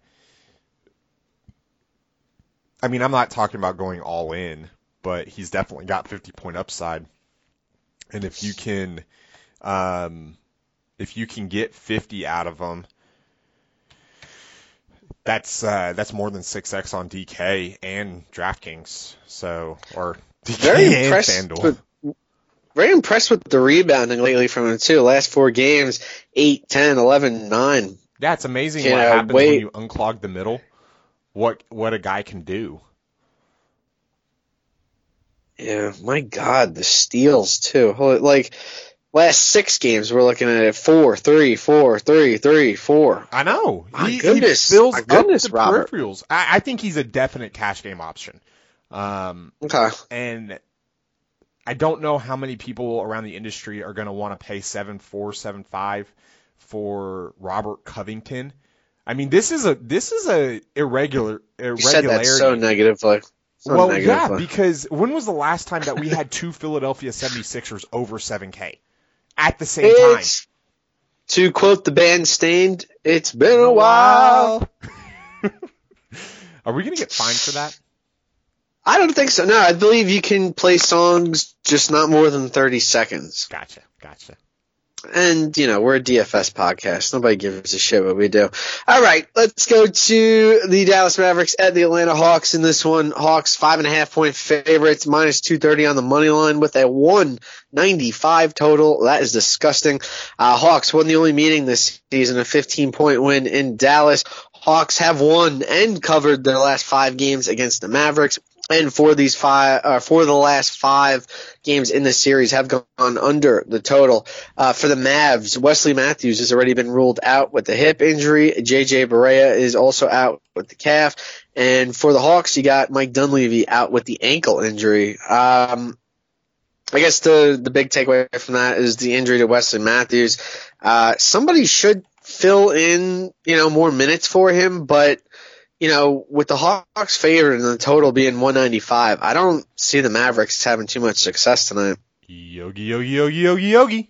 I mean, I'm not talking about going all in, but he's definitely got fifty point upside. And if you can, um, if you can get fifty out of him, that's, uh, that's more than six X on D K and DraftKings. So, or D K Very and impressed FanDuel. with, very impressed with the rebounding lately from him too. Last four games, eight, ten, eleven, nine. Yeah, it's amazing You what know, happens wait. when you unclog the middle. What what a guy can do. Yeah, my God, the steals too. Holy- Like last six games, we're looking at it four, three, four, three, three, four. I know. My he, goodness. he fills My up goodness, the Robert. peripherals. I, I think he's a definite cash game option. Um, Okay. and I don't know how many people around the industry are going to want to pay seven four, seven five for Robert Covington. I mean, this is a this is a irregular You said irregularity. that so negatively. So well, negatively. yeah, because when was the last time that we had two Philadelphia seventy-sixers over seven K at the same time? It's, to quote the band Stained, it's been a while. Are we going to get fined for that? I don't think so. No, I believe you can play songs just not more than thirty seconds. Gotcha, gotcha. And, you know, we're a D F S podcast. Nobody gives a shit what we do. All right, let's go to the Dallas Mavericks at the Atlanta Hawks in this one. Hawks, five and a half point favorites, minus two thirty on the money line with a one ninety-five total. That is disgusting. Uh, Hawks won the only meeting this season, a fifteen point win in Dallas. Hawks have won and covered their last five games against the Mavericks. And for these five, uh, for the last five games in the series, have gone under the total. Uh, for the Mavs, Wesley Matthews has already been ruled out with the hip injury. J J Barea is also out with the calf. And for the Hawks, you got Mike Dunleavy out with the ankle injury. Um, I guess the the big takeaway from that is the injury to Wesley Matthews. Uh, somebody should fill in, you know, more minutes for him, but. You know, with the Hawks favored and the total being one ninety-five, I don't see the Mavericks having too much success tonight. Yogi, yogi, yogi, yogi, yogi.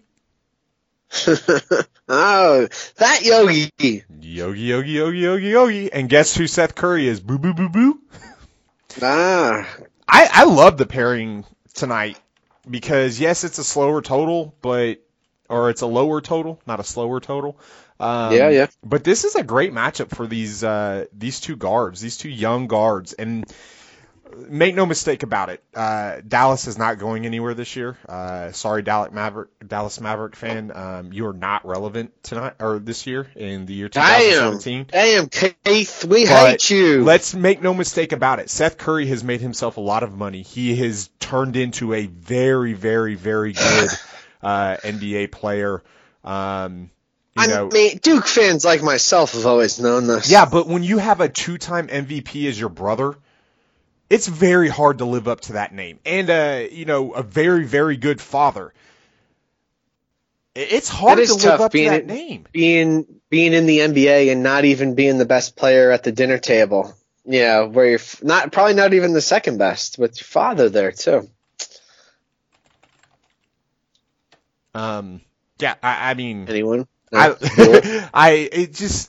Oh, that Yogi. Yogi, yogi, yogi, yogi, yogi. And guess who Seth Curry is? Boo, boo, boo, boo. Ah. I, I love the pairing tonight because, yes, it's a slower total, but or it's a lower total, not a slower total. Um, Yeah, yeah. But this is a great matchup for these uh, these two guards, these two young guards. And make no mistake about it. Uh, Dallas is not going anywhere this year. Uh, sorry, Dallas Maverick, Dallas Maverick fan. Um, you are not relevant tonight or this year in the year twenty seventeen. Damn, Keith, we But hate you. Let's make no mistake about it. Seth Curry has made himself a lot of money. He has turned into a very, very, very good uh, N B A player. Um, you I know, mean, Duke fans like myself have always known this. yeah, but when you have a two-time M V P as your brother, it's very hard to live up to that name. And, uh, you know, a very, very good father. It's hard It is to live tough up to being that in- name. being being in the N B A and not even being the best player at the dinner table. Yeah, where you're f- not probably not even the second best with your father there too. Um, yeah, I, I mean, Anyone? No? I, I, it just,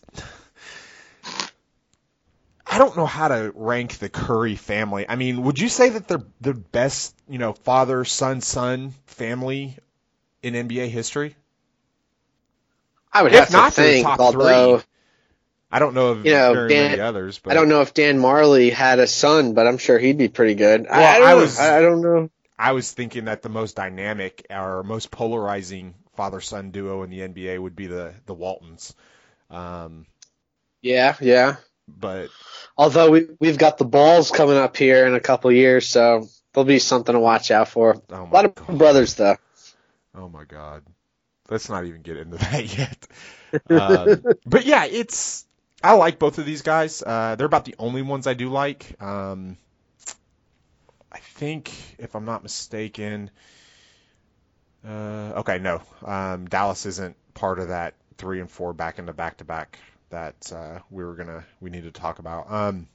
I don't know how to rank the Curry family. I mean, would you say that they're the best, you know, father, son, son family in N B A history? I would If have not, to they're think. top Although three. I don't know of You know, very Dan- many others, but I don't know if Dan Marley had a son, but I'm sure he'd be pretty good. I, Well, I, don't I know. was- I, I don't know. I was thinking that the most dynamic or most polarizing father-son duo in the N B A would be the the Waltons. Um, Yeah, yeah. but Although we we've got the balls coming up here in a couple years, so there'll be something to watch out for. oh A my lot of God. brothers though. Oh my God. Let's not even get into that yet. Um, but yeah, it's, I like both of these guys. Uh, they're about the only ones I do like. Um, I think, if I'm not mistaken, uh, okay, no, um, Dallas isn't part of that three and four back into back to back that uh, we were gonna, we need to talk about. Um,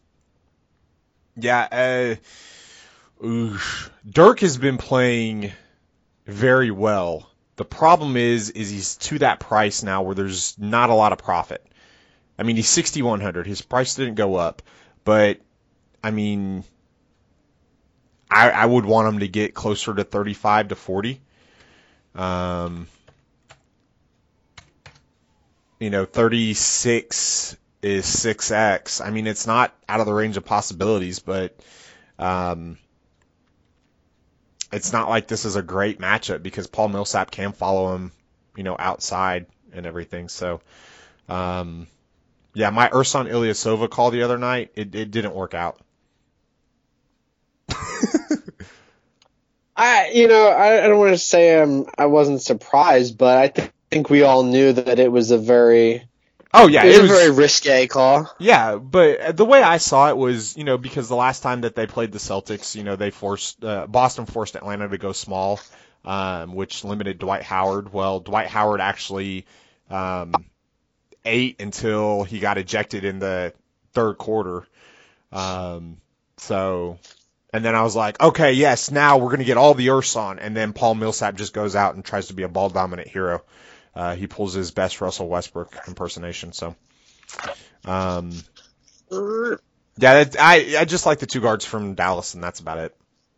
yeah, uh, oof. Dirk has been playing very well. The problem is, is he's to that price now where there's not a lot of profit. I mean, he's sixty-one hundred. His price didn't go up, but I mean, I, I would want him to get closer to thirty-five to forty. Um, you know, thirty-six is six X. I mean, it's not out of the range of possibilities, but um, it's not like this is a great matchup because Paul Millsap can follow him, you know, outside and everything. So, um, yeah, my Ersan Ilyasova call the other night, it, it didn't work out. I, you know, I, I don't want to say um, I wasn't surprised, but I th- think we all knew that it was a very, Oh yeah, it was, it was a very risque call. Yeah, but the way I saw it was, you know, because the last time that they played the Celtics, you know, they forced uh, Boston forced Atlanta to go small, um, which limited Dwight Howard. Well, Dwight Howard actually um, ate until he got ejected in the third quarter. Um, so, and then I was like, okay, yes, now we're going to get all the Ersan, and then Paul Millsap just goes out and tries to be a ball dominant hero. Uh, he pulls his best Russell Westbrook impersonation. So, um, yeah, that, I I just like the two guards from Dallas, and that's about it.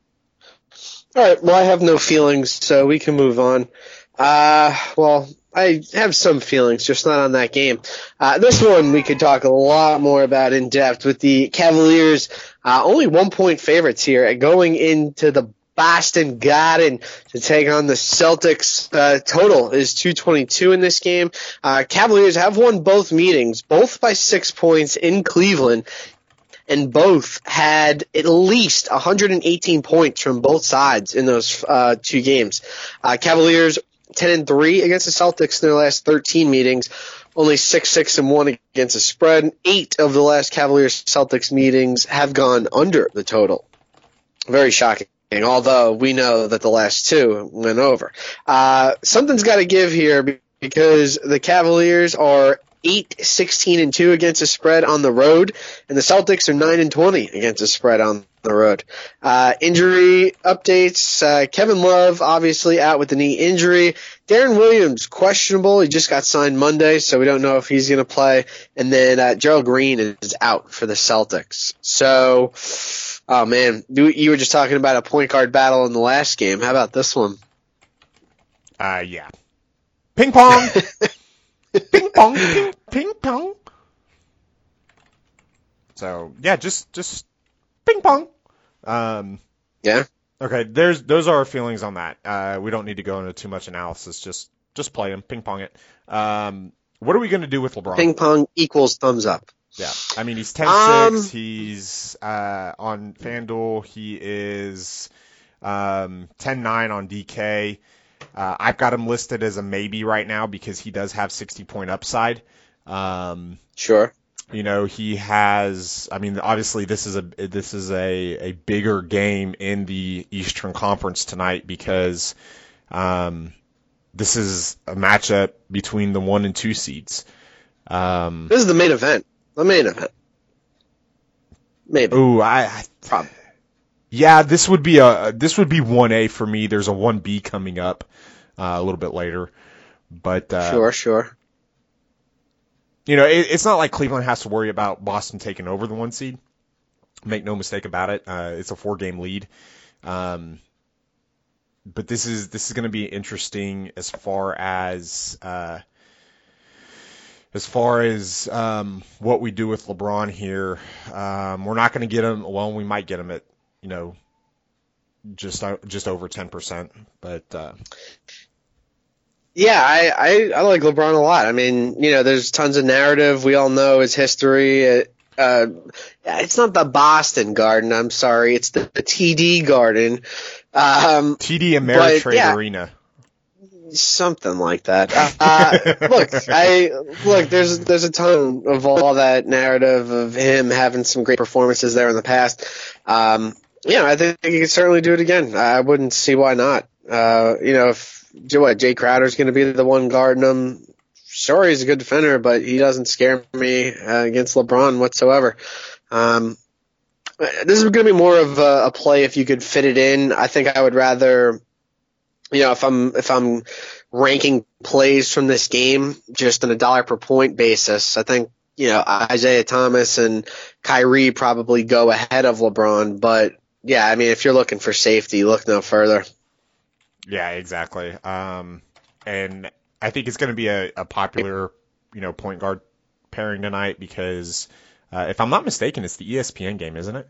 All right, well, I have no feelings, so we can move on. Uh, well, I have some feelings, just not on that game. Uh, this one we could talk a lot more about in depth with the Cavaliers, uh, only one point favorites here going into the Boston Garden to take on the Celtics. Uh, total is two twenty-two in this game. Uh, Cavaliers have won both meetings, both by six points in Cleveland, and both had at least one hundred eighteen points from both sides in those uh, two games. Uh, Cavaliers ten and three against the Celtics in their last thirteen meetings, only six six and one against the spread. Eight of the last Cavaliers Celtics meetings have gone under the total. Very shocking. Although we know that the last two went over. Uh, something's got to give here because the Cavaliers are eight sixteen and two against the spread on the road, and the Celtics are nine and twenty against the spread on the road. Uh, injury updates, uh, Kevin Love obviously out with the knee injury. Darren Williams, questionable. He just got signed Monday, so we don't know if he's going to play. And then uh, Gerald Green is out for the Celtics. So, oh man, you were just talking about a point guard battle in the last game. How about this one? Uh, yeah. Ping pong! Ping pong! Ping, ping pong! So, yeah, just, just ping pong. Um, Yeah. Okay, there's those are our feelings on that. Uh, we don't need to go into too much analysis. Just just play him, ping pong it. Um, what are we going to do with LeBron? Ping pong equals thumbs up. Yeah, I mean he's ten Um, six. He's uh, on FanDuel. He is um, ten nine on D K. Uh, I've got him listed as a maybe right now because he does have sixty point upside. Um, Sure. You know, he has, I mean, obviously this is a, this is a, a bigger game in the Eastern Conference tonight because, um, this is a matchup between the one and two seeds. Um, This is the main event. The main event. Maybe. ooh, I, I Probably. yeah, this would be a, this would be one A for me. There's a one B coming up, uh, a little bit later, but, uh, Sure, sure. you know, it, it's not like Cleveland has to worry about Boston taking over the one seed. Make no mistake about it. Uh, it's a four game lead. Um, but this is, this is going to be interesting as far as, uh, as far as, um, what we do with LeBron here. Um, we're not going to get him. Well, we might get him at, you know, just, uh, just over ten percent, but, uh, Yeah, I, I, I like LeBron a lot. I mean, you know, there's tons of narrative. We all know his history. It, uh, it's not the Boston Garden. I'm sorry. It's the, the T D Garden. Um, T D Ameritrade but, yeah. Arena. Something like that. Uh, look, I look. There's there's a ton of all that narrative of him having some great performances there in the past. Um, yeah, I think he could certainly do it again. I wouldn't see why not. Uh, you know, if what Jay Crowder's going to be the one guarding him, sure, he's a good defender, but he doesn't scare me uh, against LeBron whatsoever. Um, this is going to be more of a, a play if you could fit it in. I think I would rather. You know, if I'm if I'm ranking plays from this game just on a dollar per point basis, I think, you know, Isaiah Thomas and Kyrie probably go ahead of LeBron. But yeah, I mean, if you're looking for safety, look no further. Yeah, exactly. Um, and I think it's going to be a, a popular, you know, point guard pairing tonight because, uh, if I'm not mistaken, it's the E S P N game, isn't it?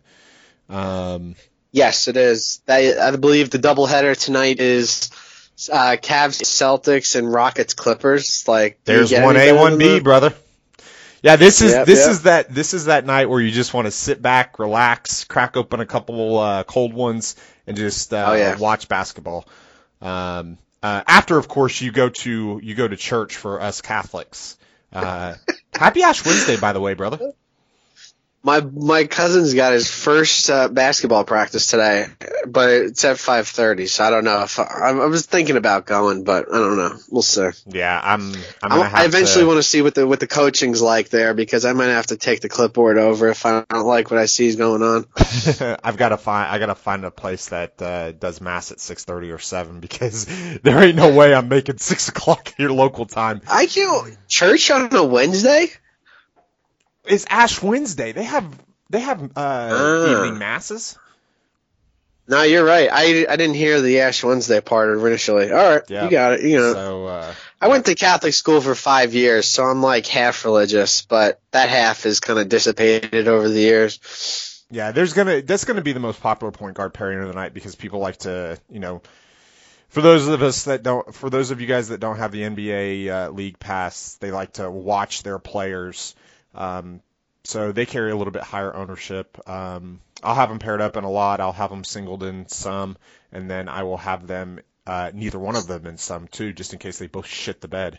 Um, Yes, it is. I, I believe the doubleheader tonight is uh, Cavs, Celtics, and Rockets, Clippers. Like, do you there's get one any A, better one than B, that? brother. Yeah, this is Yep, this yep. is that this is that night where you just want to sit back, relax, crack open a couple uh, cold ones, and just uh, Oh, yeah. watch basketball. Um, uh, after, of course, you go to you go to church for us Catholics. Uh, happy Ash Wednesday, by the way, brother. My my cousin's got his first uh, basketball practice today, but it's at five thirty, so I don't know if I, I was thinking about going, but I don't know. We'll see. Yeah, I'm. I'm gonna I, have I eventually to, want to see what the what the coaching's like there because I might have to take the clipboard over if I don't like what I see is going on. I've got to find. I got to find a place that uh, does mass at six thirty or seven because there ain't no way I'm making six o'clock your local time. I do church on a Wednesday. It's Ash Wednesday. They have they have uh, Ah. evening masses. No, you're right. I, I didn't hear the Ash Wednesday part initially. All right, Yeah. you got it. You know, So uh, I went to Catholic school for five years, so I'm like half religious, but that half is kind of dissipated over the years. yeah, there's gonna that's gonna be the most popular point guard pairing of the night because people like to, you know, for those of us that don't, for those of you guys that don't have the N B A uh, League Pass, they like to watch their players. Um, so they carry a little bit higher ownership. Um, I'll have them paired up in a lot. I'll have them singled in some, and then I will have them, uh, neither one of them in some too, just in case they both shit the bed.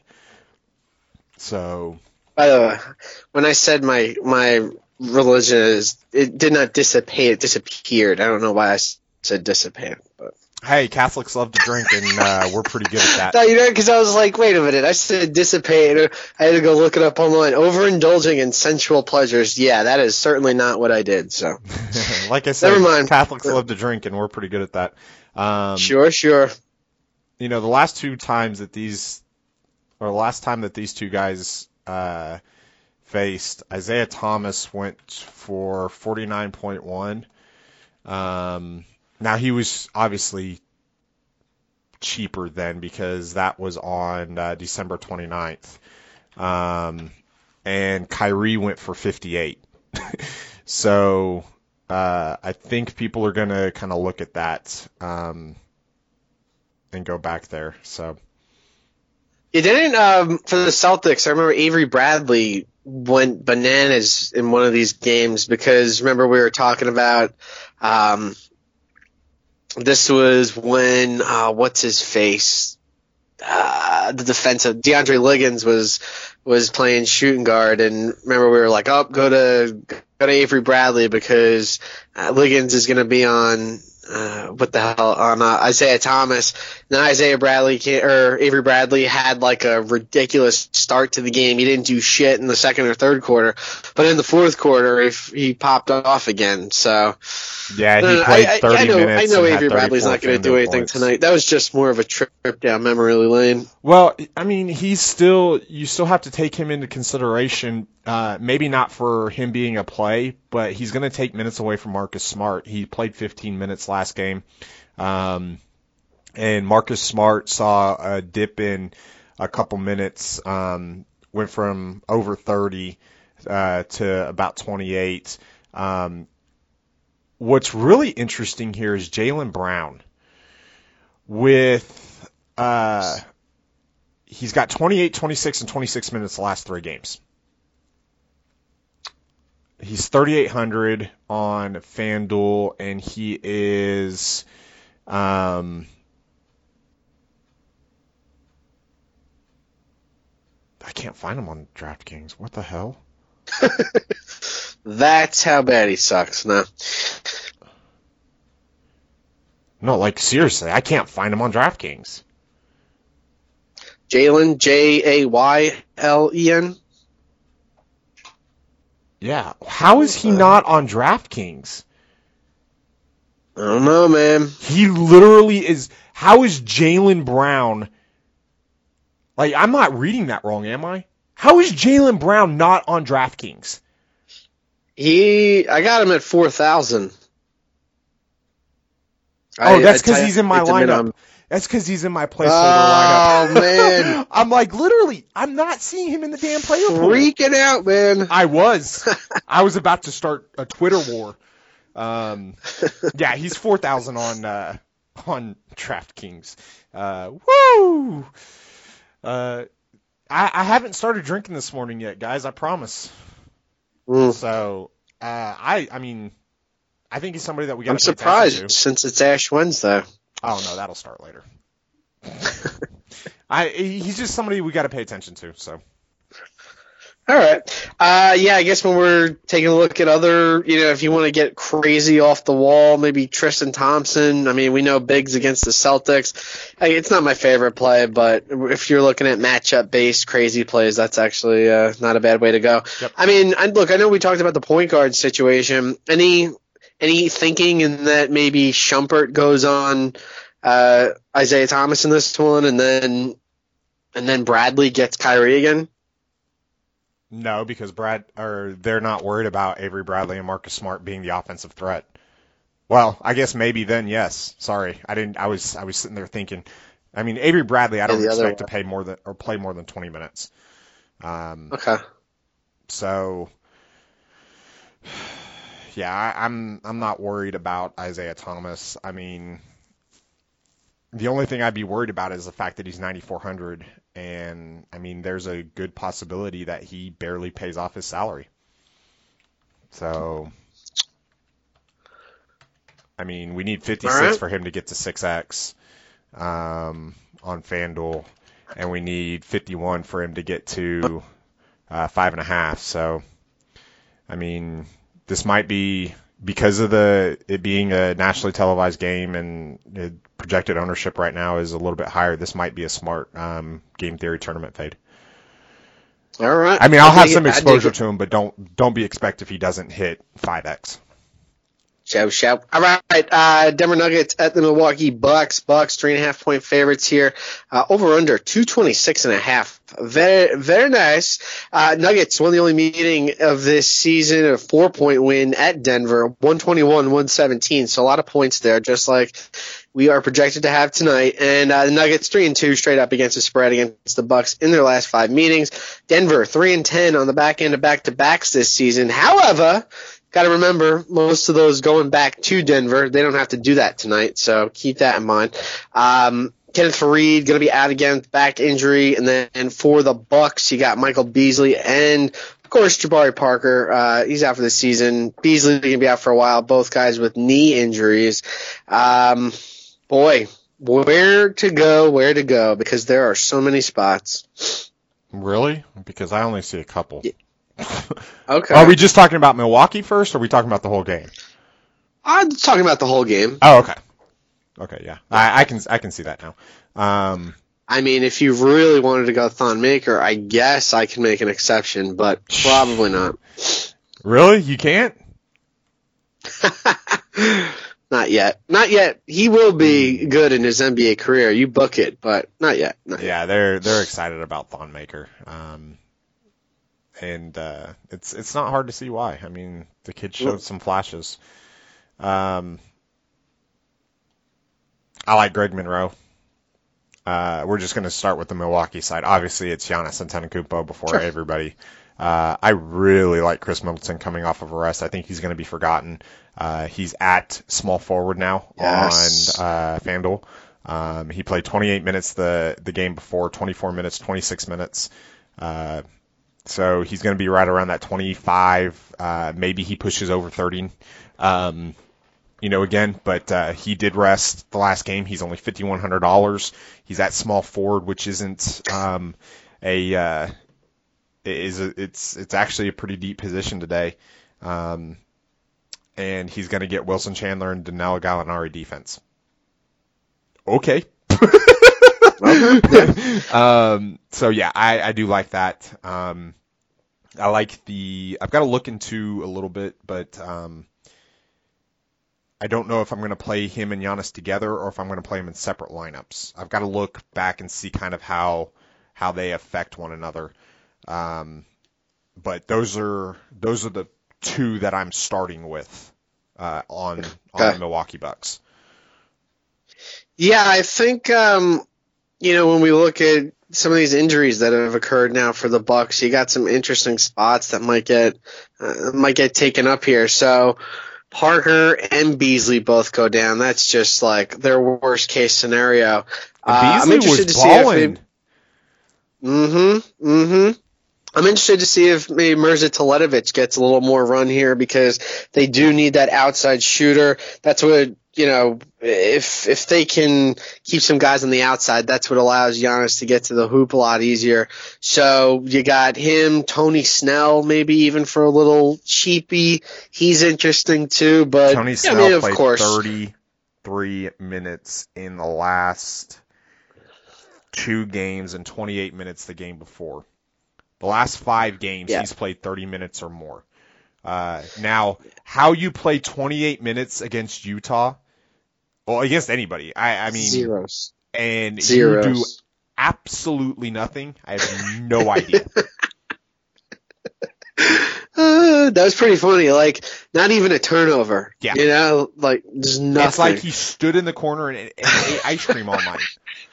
So, By the way, when I said my my religion is, it did not dissipate, it disappeared. I don't know why I s- said dissipate, but. hey, Catholics love to drink, and uh, we're pretty good at No, that. you know, because I was like, wait a minute, I said dissipate. I had to go look it up online. Overindulging in sensual pleasures. Yeah, that is certainly not what I did. So Like I said, Never mind. Catholics love to drink, and we're pretty good at that. Um, sure, sure. You know, the last two times that these, or the last time that these two guys uh, faced, Isaiah Thomas went for forty-nine point one. Um, now, he was obviously cheaper then because that was on uh, December twenty-ninth. Um, and Kyrie went for fifty-eight. So, uh, I think people are going to kind of look at that um, and go back there. So. You didn't, um, for the Celtics, I remember Avery Bradley went bananas in one of these games because, remember, we were talking about, um, this was when, uh, what's his face? Uh, the defensive, DeAndre Liggins was, was playing shooting guard, and remember we were like, oh, go to, go to Avery Bradley because uh, Liggins is going to be on, Uh, what the hell on uh, Isaiah Thomas. Now Isaiah Bradley can't, or Avery Bradley had like a ridiculous start to the game. He didn't do shit in the second or third quarter, but in the fourth quarter, if he popped off again. So yeah, he played I, thirty I, I know, minutes. I know and Avery Bradley's not going to do anything points. tonight. That was just more of a trip down memory lane. Well, I mean, he's still. You still have to take him into consideration. Uh, maybe not for him being a play, but he's going to take minutes away from Marcus Smart. He played fifteen minutes last game. Um, and Marcus Smart saw a dip in a couple minutes, um, went from over thirty uh, to about twenty-eight. Um, what's really interesting here is Jaylen Brown. With uh, he's got twenty-eight, twenty-six, and twenty-six minutes the last three games. He's thirty-eight hundred on FanDuel, and he is um, I can't find him on DraftKings. What the hell? That's how bad he sucks. No. No, like seriously, I can't find him on DraftKings. Jaylen, J A Y L E N. Yeah, how is he not on DraftKings? I don't know, man. He literally is. How is Jaylen Brown? Like, I'm not reading that wrong, am I? How is Jaylen Brown not on DraftKings? He, I got him at four thousand. Oh, that's because he's in my lineup. That's because he's in my placeholder oh, lineup. Oh, man. I'm like, literally, I'm not seeing him in the damn player pool. Freaking out, man. I was. I was about to start a Twitter war. Um, yeah, he's four thousand on uh, on DraftKings. Uh, woo! Uh, I, I haven't started drinking this morning yet, guys. I promise. Mm. So, uh, I I mean, I think he's somebody that we got. I'm surprised since it's Ash Wednesday. Oh no, that'll start later. I he's just somebody we got to pay attention to. So. All right. Uh, yeah, I guess when we're taking a look at other, you know, if you want to get crazy off the wall, maybe Tristan Thompson. I mean, we know Biggs against the Celtics. I mean, it's not my favorite play, but if you're looking at matchup-based crazy plays, that's actually uh, not a bad way to go. Yep. I mean, I, look, I know we talked about the point guard situation. Any any thinking in that maybe Shumpert goes on uh, Isaiah Thomas in this one, and then and then Bradley gets Kyrie again? No, because Brad or they're not worried about Avery Bradley and Marcus Smart being the offensive threat. Well, I guess maybe then yes. Sorry, I didn't. I was I was sitting there thinking. I mean, Avery Bradley, I don't yeah, expect to pay more than or play more than twenty minutes. Um, okay. So, yeah, I, I'm I'm not worried about Isaiah Thomas. I mean, the only thing I'd be worried about is the fact that he's ninety-four hundred. And, I mean, there's a good possibility that he barely pays off his salary. So, I mean, we need fifty-six right. for him to get to six X um, on FanDuel, and we need fifty-one for him to get to uh, five and a half. So, I mean, this might be because of the it being a nationally televised game and it, projected ownership right now is a little bit higher. This might be a smart um, game theory tournament fade. All right. I mean, I'll I have dig some it. exposure to him, but don't don't be expect if he doesn't hit five X. Show, show. All right. Uh, Denver Nuggets at the Milwaukee Bucks. Bucks, three and a half point favorites here. Uh, over under two twenty-six and a half. Very, very nice. Uh, Nuggets won the only meeting of this season, a four point win at Denver, one twenty-one, one seventeen. So a lot of points there, just like we are projected to have tonight. And uh, the Nuggets three and two straight up against the spread against the Bucks in their last five meetings. Denver three and ten on the back end of back to backs this season. However, got to remember, most of those going back to Denver, they don't have to do that tonight, so keep that in mind. Um, Kenneth Faried going to be out again with back injury, and then for the Bucks, you got Michael Beasley and, of course, Jabari Parker. Uh, he's out for the season. Beasley going to be out for a while. Both guys with knee injuries. Um, boy, where to go, where to go, because there are so many spots. Really? Because I only see a couple. Yeah. Okay. Are we just talking about Milwaukee first, or are we talking about the whole game? I'm talking about the whole game. Oh, okay. Okay, yeah. I, I can I can see that now. Um, I mean, if you really wanted to go Thon Maker, I guess I can make an exception, but probably not. Really? You can't? Not yet. Not yet. He will be good in his N B A career. You book it, but not yet. Not yeah, yet. they're they're excited about Thon Maker. Um, and uh, it's it's not hard to see why. I mean, the kid showed some flashes. Um, I like Greg Monroe. Uh, we're just going to start with the Milwaukee side. Obviously, it's Giannis Antetokounmpo before Sure. everybody. Uh, I really like Chris Middleton coming off of arrest. I think he's going to be forgotten. Uh, he's at small forward now Yes. on uh, FanDuel. Um, he played twenty-eight minutes the the game before, twenty-four minutes, twenty-six minutes. Uh, so he's going to be right around that twenty-five. Uh, maybe he pushes over thirty. Um, you know, again, but uh, he did rest the last game. He's only fifty-one hundred dollars. He's at small forward, which isn't um, a uh, is a, it's it's actually a pretty deep position today. Um, and he's going to get Wilson Chandler and Danilo Gallinari defense. Okay. um, so yeah, I, I do like that. Um, I like the. I've got to look into a little bit, but um, I don't know if I'm going to play him and Giannis together or if I'm going to play them in separate lineups. I've got to look back and see kind of how how they affect one another. Um, but those are those are the two that I'm starting with uh, on on Okay. the Milwaukee Bucks. Yeah, I think um, you know, when we look at some of these injuries that have occurred now for the Bucks, you got some interesting spots that might get uh, might get taken up here. So Parker and Beasley both go down. That's just like their worst case scenario. Uh, I'm Beasley interested was to see if balling. they, mm-hmm, mm-hmm. I'm interested to see if maybe Mirza Teletovic gets a little more run here because they do need that outside shooter. That's what, you know, if if they can keep some guys on the outside, that's what allows Giannis to get to the hoop a lot easier. So you got him, Tony Snell, maybe even for a little cheapy. He's interesting too, but Tony yeah, Snell I mean, of played course. thirty-three minutes in the last two games and twenty-eight minutes the game before. The last five games, Yeah. he's played thirty minutes or more. Uh, now, how you play twenty-eight minutes against Utah, well, against anybody, I, I mean, Zeros. and Zeros. you do absolutely nothing, I have no idea. Uh, that was pretty funny. Like, not even a turnover. Yeah. You know, like, there's nothing. It's like he stood in the corner and, and ate ice cream all night.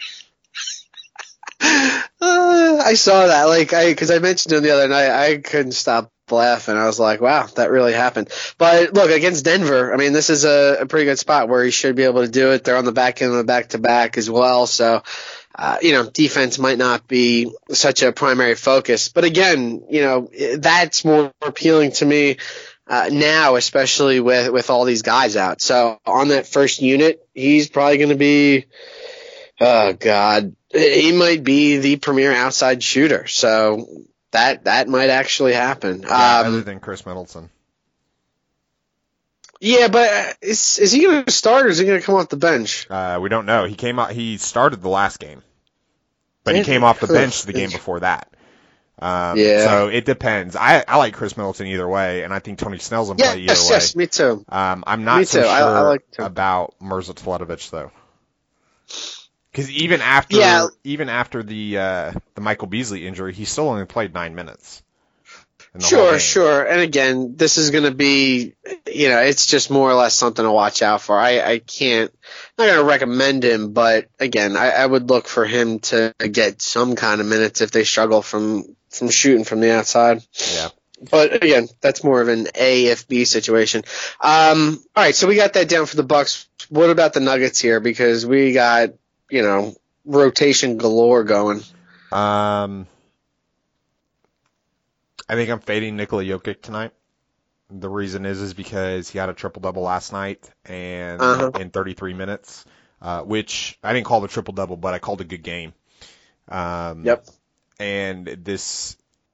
Uh, I saw that, like, I because I mentioned it the other night. I couldn't stop laughing. I was like, "Wow, that really happened." But look, against Denver, I mean, this is a, a pretty good spot where he should be able to do it. They're on the back end of the back to back as well, so uh, you know, defense might not be such a primary focus. But again, you know, that's more appealing to me uh, now, especially with with all these guys out. So on that first unit, he's probably going to be, oh God. He might be the premier outside shooter, so that that might actually happen. Yeah, Um, other than Chris Middleton. yeah, but uh, is is he going to start or is he going to come off the bench? Uh, we don't know. He came out. He started the last game, but he Did he? came off the Huh. bench the game before that. Um, Yeah. So it depends. I, I like Chris Middleton either way, and I think Tony Snell's gonna play either Yes, way. yes, me too. Um, I'm not Me so too. sure I- I like to. about Mirza Teletovic though, because even after Yeah. even after the uh, the Michael Beasley injury, he still only played nine minutes. in the whole Sure, game. sure. And again, this is going to be, you know, it's just more or less something to watch out for. I, I can't, I'm not going to recommend him, but again, I, I would look for him to get some kind of minutes if they struggle from, from shooting from the outside. Yeah. But again, that's more of an A if B situation. Um, all right, so we got that down for the Bucks. What about the Nuggets here? Because we got, you know, rotation galore going. Um, I think I'm fading Nikola Jokic tonight. The reason is is because he had a triple double last night and uh-huh. in thirty-three minutes, uh, which I didn't call the triple double, but I called a good game. Um, yep. And this,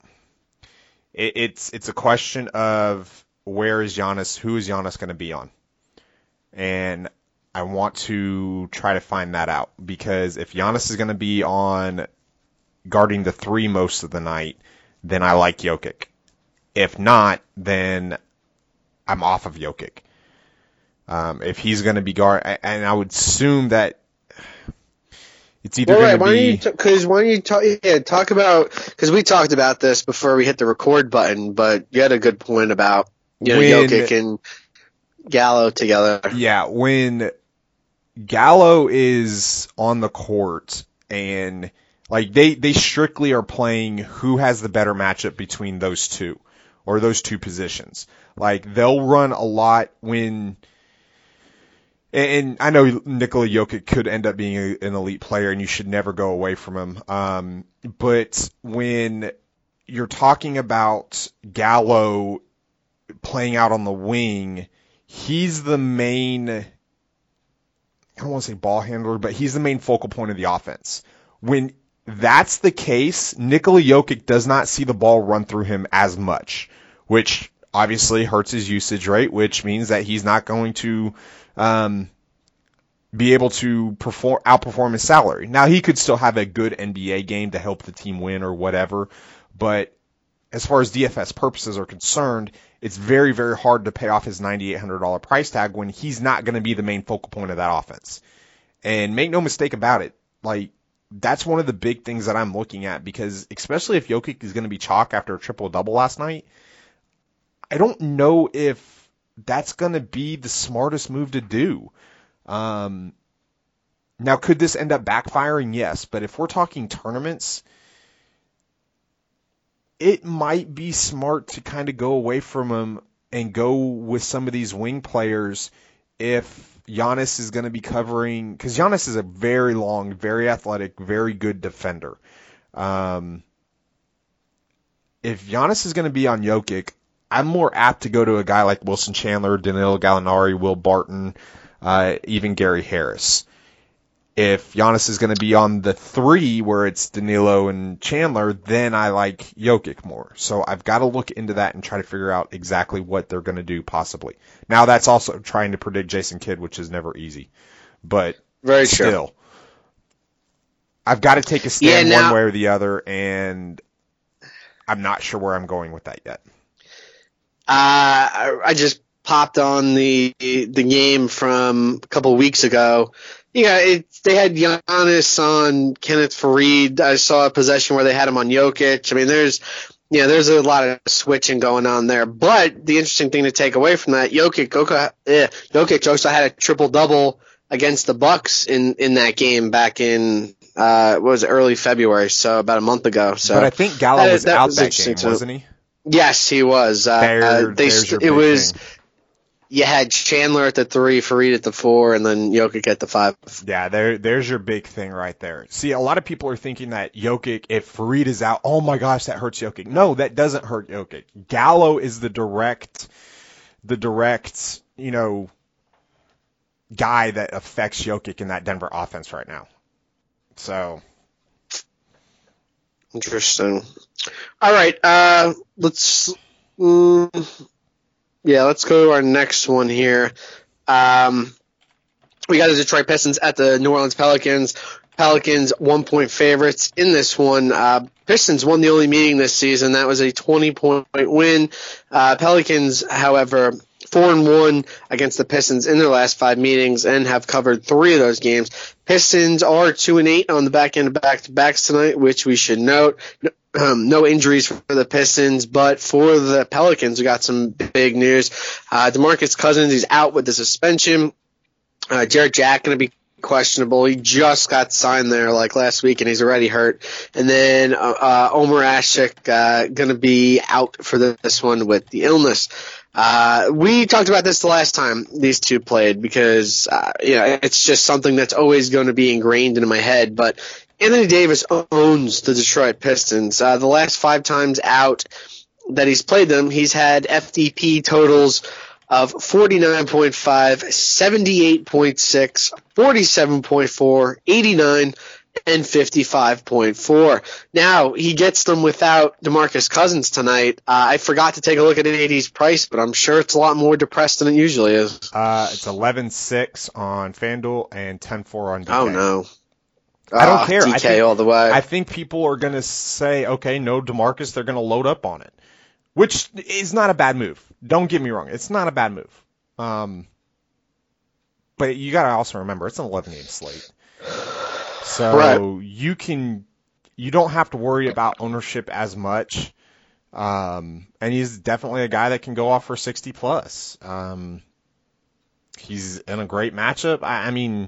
it, it's it's a question of where is Giannis? Who is Giannis going to be on? And I want to try to find that out, because if Giannis is going to be on guarding the three most of the night, then I like Jokic. If not, then I'm off of Jokic. Um, if he's going to be guard, and I would assume that it's either well, going right, to be. Because why don't you talk, yeah, talk about, because we talked about this before we hit the record button, but you had a good point about, you know, when, Jokic and Gallo together. Yeah, when Gallo is on the court and like they, they strictly are playing who has the better matchup between those two or those two positions. Like they'll run a lot when, and I know Nikola Jokic could end up being a, an elite player and you should never go away from him. Um, but when you're talking about Gallo playing out on the wing, he's the main, I don't want to say ball handler, but he's the main focal point of the offense. When that's the case, Nikola Jokic does not see the ball run through him as much, which obviously hurts his usage rate, which means that he's not going to um, be able to perform outperform his salary. Now, he could still have a good N B A game to help the team win or whatever, but as far as D F S purposes are concerned, it's very, very hard to pay off his nine thousand eight hundred dollars price tag when he's not going to be the main focal point of that offense. And make no mistake about it, like, that's one of the big things that I'm looking at, because especially if Jokic is going to be chalk after a triple-double last night, I don't know if that's going to be the smartest move to do. Um, now, could this end up backfiring? Yes, but if we're talking tournaments, it might be smart to kind of go away from him and go with some of these wing players if Giannis is going to be covering, because Giannis is a very long, very athletic, very good defender. Um, if Giannis is going to be on Jokic, I'm more apt to go to a guy like Wilson Chandler, Danilo Gallinari, Will Barton, uh, even Gary Harris. If Giannis is going to be on the three where it's Danilo and Chandler, then I like Jokic more. So I've got to look into that and try to figure out exactly what they're going to do possibly. Now that's also trying to predict Jason Kidd, which is never easy. But Very still, true. I've got to take a stand yeah, now, one way or the other, and I'm not sure where I'm going with that yet. Uh, I, I just popped on the the game from a couple of weeks ago. Yeah, it, they had Giannis on Kenneth Faried. I saw a possession where they had him on Jokic. I mean, there's, you know, there's a lot of switching going on there. But the interesting thing to take away from that, Jokic, Jokic, eh, Jokic also had a triple double against the Bucks in, in that game back in uh, what was it, early February, so about a month ago. So, but I think Gallo that, was that out was that game, too. wasn't he? Yes, he was. Uh, there, uh, they there's your it big was. thing. You had Chandler at the three, Faried at the four, and then Jokic at the five. Yeah, there, there's your big thing right there. See, a lot of people are thinking that Jokic, if Faried is out, oh my gosh, that hurts Jokic. No, that doesn't hurt Jokic. Gallo is the direct, the direct, you know, guy that affects Jokic in that Denver offense right now. So. Interesting. All right, uh, let's. Um, Yeah, let's go to our next one here. Um, we got the Detroit Pistons at the New Orleans Pelicans. Pelicans one-point favorites in this one. Uh, Pistons won the only meeting this season. That was a twenty-point win. Uh, Pelicans, however, four and one against the Pistons in their last five meetings and have covered three of those games. Pistons are two and eight on the back end of back-to-backs tonight, which we should note. Um, no injuries for the Pistons, but for the Pelicans, we got some big news. Uh, DeMarcus Cousins, he's out with the suspension. Uh, Jarrett Jack going to be questionable. He just got signed there like last week, and he's already hurt. And then uh, uh, Omer Ashik uh, going to be out for this one with the illness. Uh, we talked about this the last time these two played because, uh, you know, it's just something that's always going to be ingrained into my head. But Anthony Davis owns the Detroit Pistons. Uh, the last five times out that he's played them, he's had F D P totals of forty-nine point five, seventy-eight point six, forty-seven point four, eighty-nine, and fifty-five point four. Now, he gets them without DeMarcus Cousins tonight. Uh, I forgot to take a look at A D's price, but I'm sure it's a lot more depressed than it usually is. Uh, it's eleven six on FanDuel and ten four on D K. Oh, no. I don't oh, care. D K I think, all the way. I think people are going to say, okay, no DeMarcus, they're going to load up on it, which is not a bad move. Don't get me wrong. It's not a bad move. Um, but you got to also remember, it's an eleven-game slate. So right. you can, you don't have to worry about ownership as much. Um, and he's definitely a guy that can go off for sixty plus. Um, he's in a great matchup. I, I mean,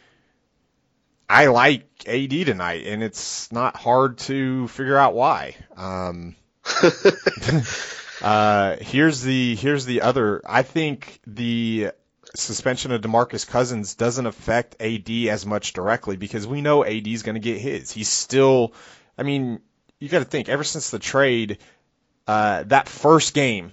I like A D tonight, and it's not hard to figure out why. Um, uh, here's the, here's the other, I think the suspension of DeMarcus Cousins doesn't affect A D as much directly because we know A D is going to get his. He's still, I mean, you got to think, ever since the trade, uh, that first game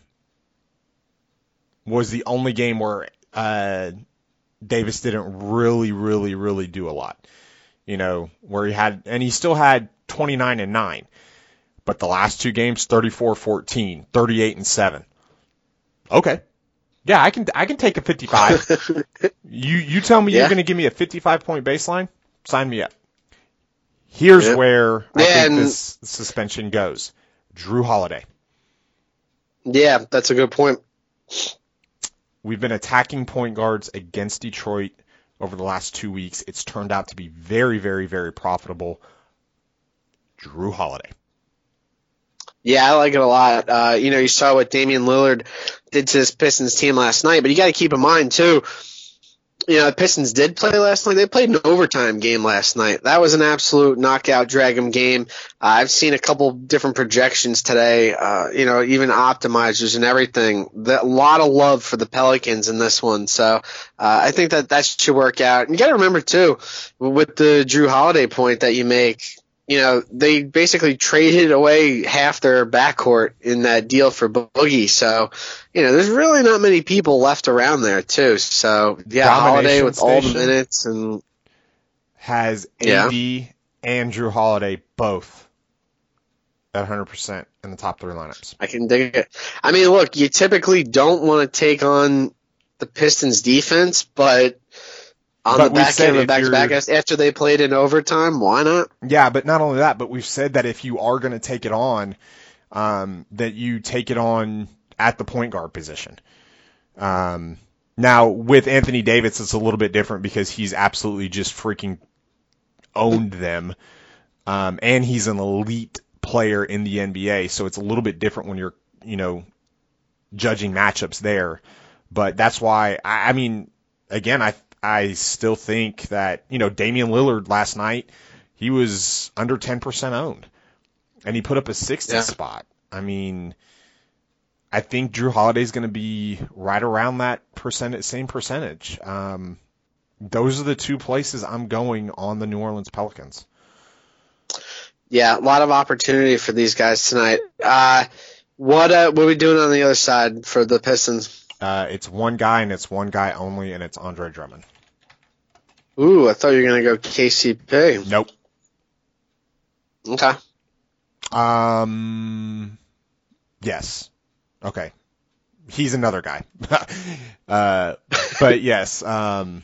was the only game where uh, Davis didn't really, really, really do a lot. You know, where he had, and he still had twenty-nine and nine. But the last two games, thirty-four fourteen, thirty-eight and seven. Okay. Yeah, I can I can take a fifty-five. you you tell me yeah. you're going to give me a fifty-five point baseline? Sign me up. Here's yep. where I yeah, think this suspension goes. Jrue Holiday. Yeah, that's a good point. We've been attacking point guards against Detroit over the last two weeks. It's turned out to be very, very, very profitable. Jrue Holiday. Yeah, I like it a lot. Uh, you know, you saw what Damian Lillard did to this Pistons team last night, but you got to keep in mind, too, you know, the Pistons did play last night. They played an overtime game last night. That was an absolute knockout, drag-em game. Uh, I've seen a couple different projections today, uh, you know, even optimizers and everything. The, a lot of love for the Pelicans in this one. So uh, I think that that should work out. And you got to remember, too, with the Jrue Holiday point that you make, you know, they basically traded away half their backcourt in that deal for Boogie. So, you know, there's really not many people left around there, too. So, yeah, Holiday with all the minutes and has yeah. A D and Jrue Holiday both at one hundred percent in the top three lineups. I can dig it. I mean, look, you typically don't want to take on the Pistons defense, but on but the back end of the back-to-back after they played in overtime, why not? Yeah, but not only that, but we've said that if you are going to take it on, um, that you take it on at the point guard position. Um, now, with Anthony Davis, it's a little bit different because he's absolutely just freaking owned them. Um, and he's an elite player in the N B A, so it's a little bit different when you're, you know, judging matchups there. But that's why, I, I mean, again, I I still think that, you know, Damian Lillard last night, he was under ten percent owned. And he put up a sixty yeah. spot. I mean, I think Jrue Holiday's going to be right around that percentage, same percentage. Um, those are the two places I'm going on the New Orleans Pelicans. Yeah, a lot of opportunity for these guys tonight. Uh, what, uh, what are we doing on the other side for the Pistons? Uh, it's one guy, and it's one guy only, and it's Andre Drummond. Ooh, I thought you were going to go K C P. Nope. Okay. Um. Yes. Okay. He's another guy. uh, but yes. Um.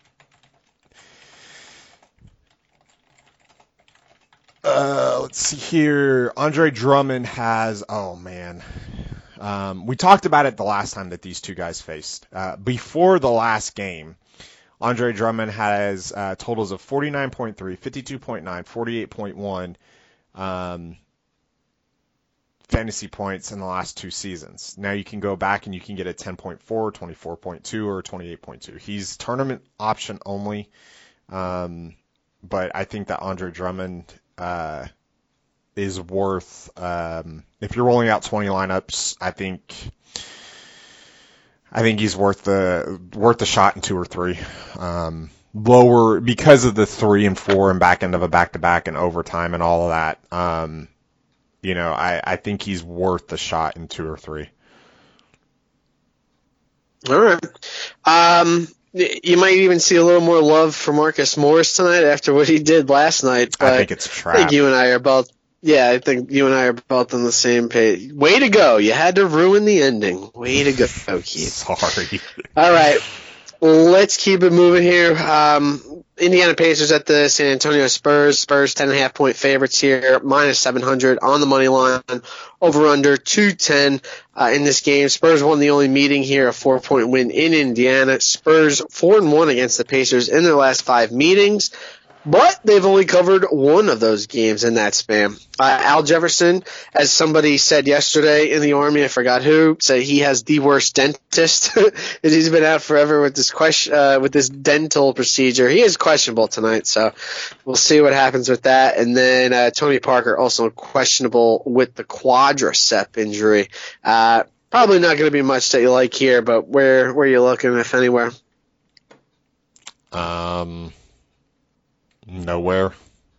Uh, let's see here. Andre Drummond has. Oh man. Um, we talked about it the last time that these two guys faced. Uh, before the last game, Andre Drummond has uh, totals of forty-nine point three, fifty-two point nine, forty-eight point one um, fantasy points in the last two seasons. Now you can go back and you can get a ten point four, twenty-four point two, or twenty-eight point two. He's tournament option only. Um, but I think that Andre Drummond uh, is worth. Um, if you're rolling out twenty lineups, I think. I think he's worth the worth the shot in two or three. Um, lower because of the three and four and back end of a back to back and overtime and all of that. Um, you know, I, I think he's worth the shot in two or three. All right. Um, you might even see a little more love for Marcus Morris tonight after what he did last night. But I think it's a trap. I think you and I are both. Yeah, I think you and I are both on the same page. Way to go. You had to ruin the ending. Way to go, Keith. Sorry. All right. Let's keep it moving here. Um, Indiana Pacers at the San Antonio Spurs. Spurs ten and a half point favorites here, minus seven hundred on the money line, over under two ten uh, in this game. Spurs won the only meeting here, a four point win in Indiana. Spurs four and one against the Pacers in their last five meetings. But they've only covered one of those games in that span. Uh, Al Jefferson, as somebody said yesterday in the Army, I forgot who, said he has the worst dentist. He's been out forever with this question, uh, with this dental procedure. He is questionable tonight, so we'll see what happens with that. And then uh, Tony Parker also questionable with the quadricep injury. Uh, probably not going to be much that you like here, but where where are you looking, if anywhere? Um. Nowhere.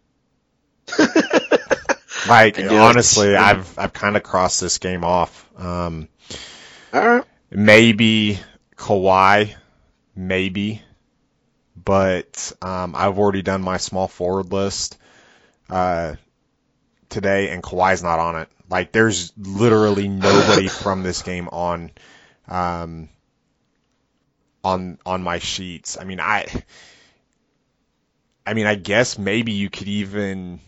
Like honestly, I've I've kind of crossed this game off. Um, All right. Maybe Kawhi, maybe, but um, I've already done my small forward list uh, today, and Kawhi's not on it. Like there's literally nobody from this game on um, on on my sheets. I mean, I. I mean, I guess maybe you could even.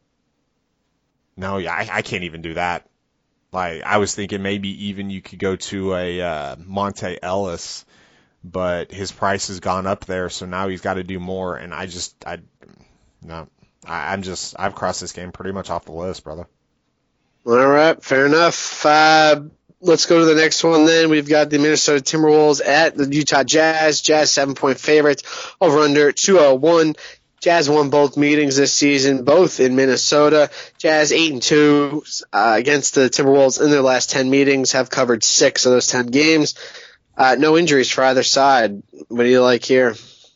No, I, I can't even do that. Like, I was thinking maybe even you could go to a uh, Monte Ellis, but his price has gone up there, so now he's got to do more. And I just, I, no, I, I'm just, I've crossed this game pretty much off the list, brother. All right, fair enough. Uh, let's go to the next one then. We've got the Minnesota Timberwolves at the Utah Jazz. Jazz seven point favorites, over under two oh one. Jazz won both meetings this season, both in Minnesota. Jazz eight and two uh, against the Timberwolves in their last ten meetings, have covered six of those ten games. Uh, no injuries for either side. What do you like here?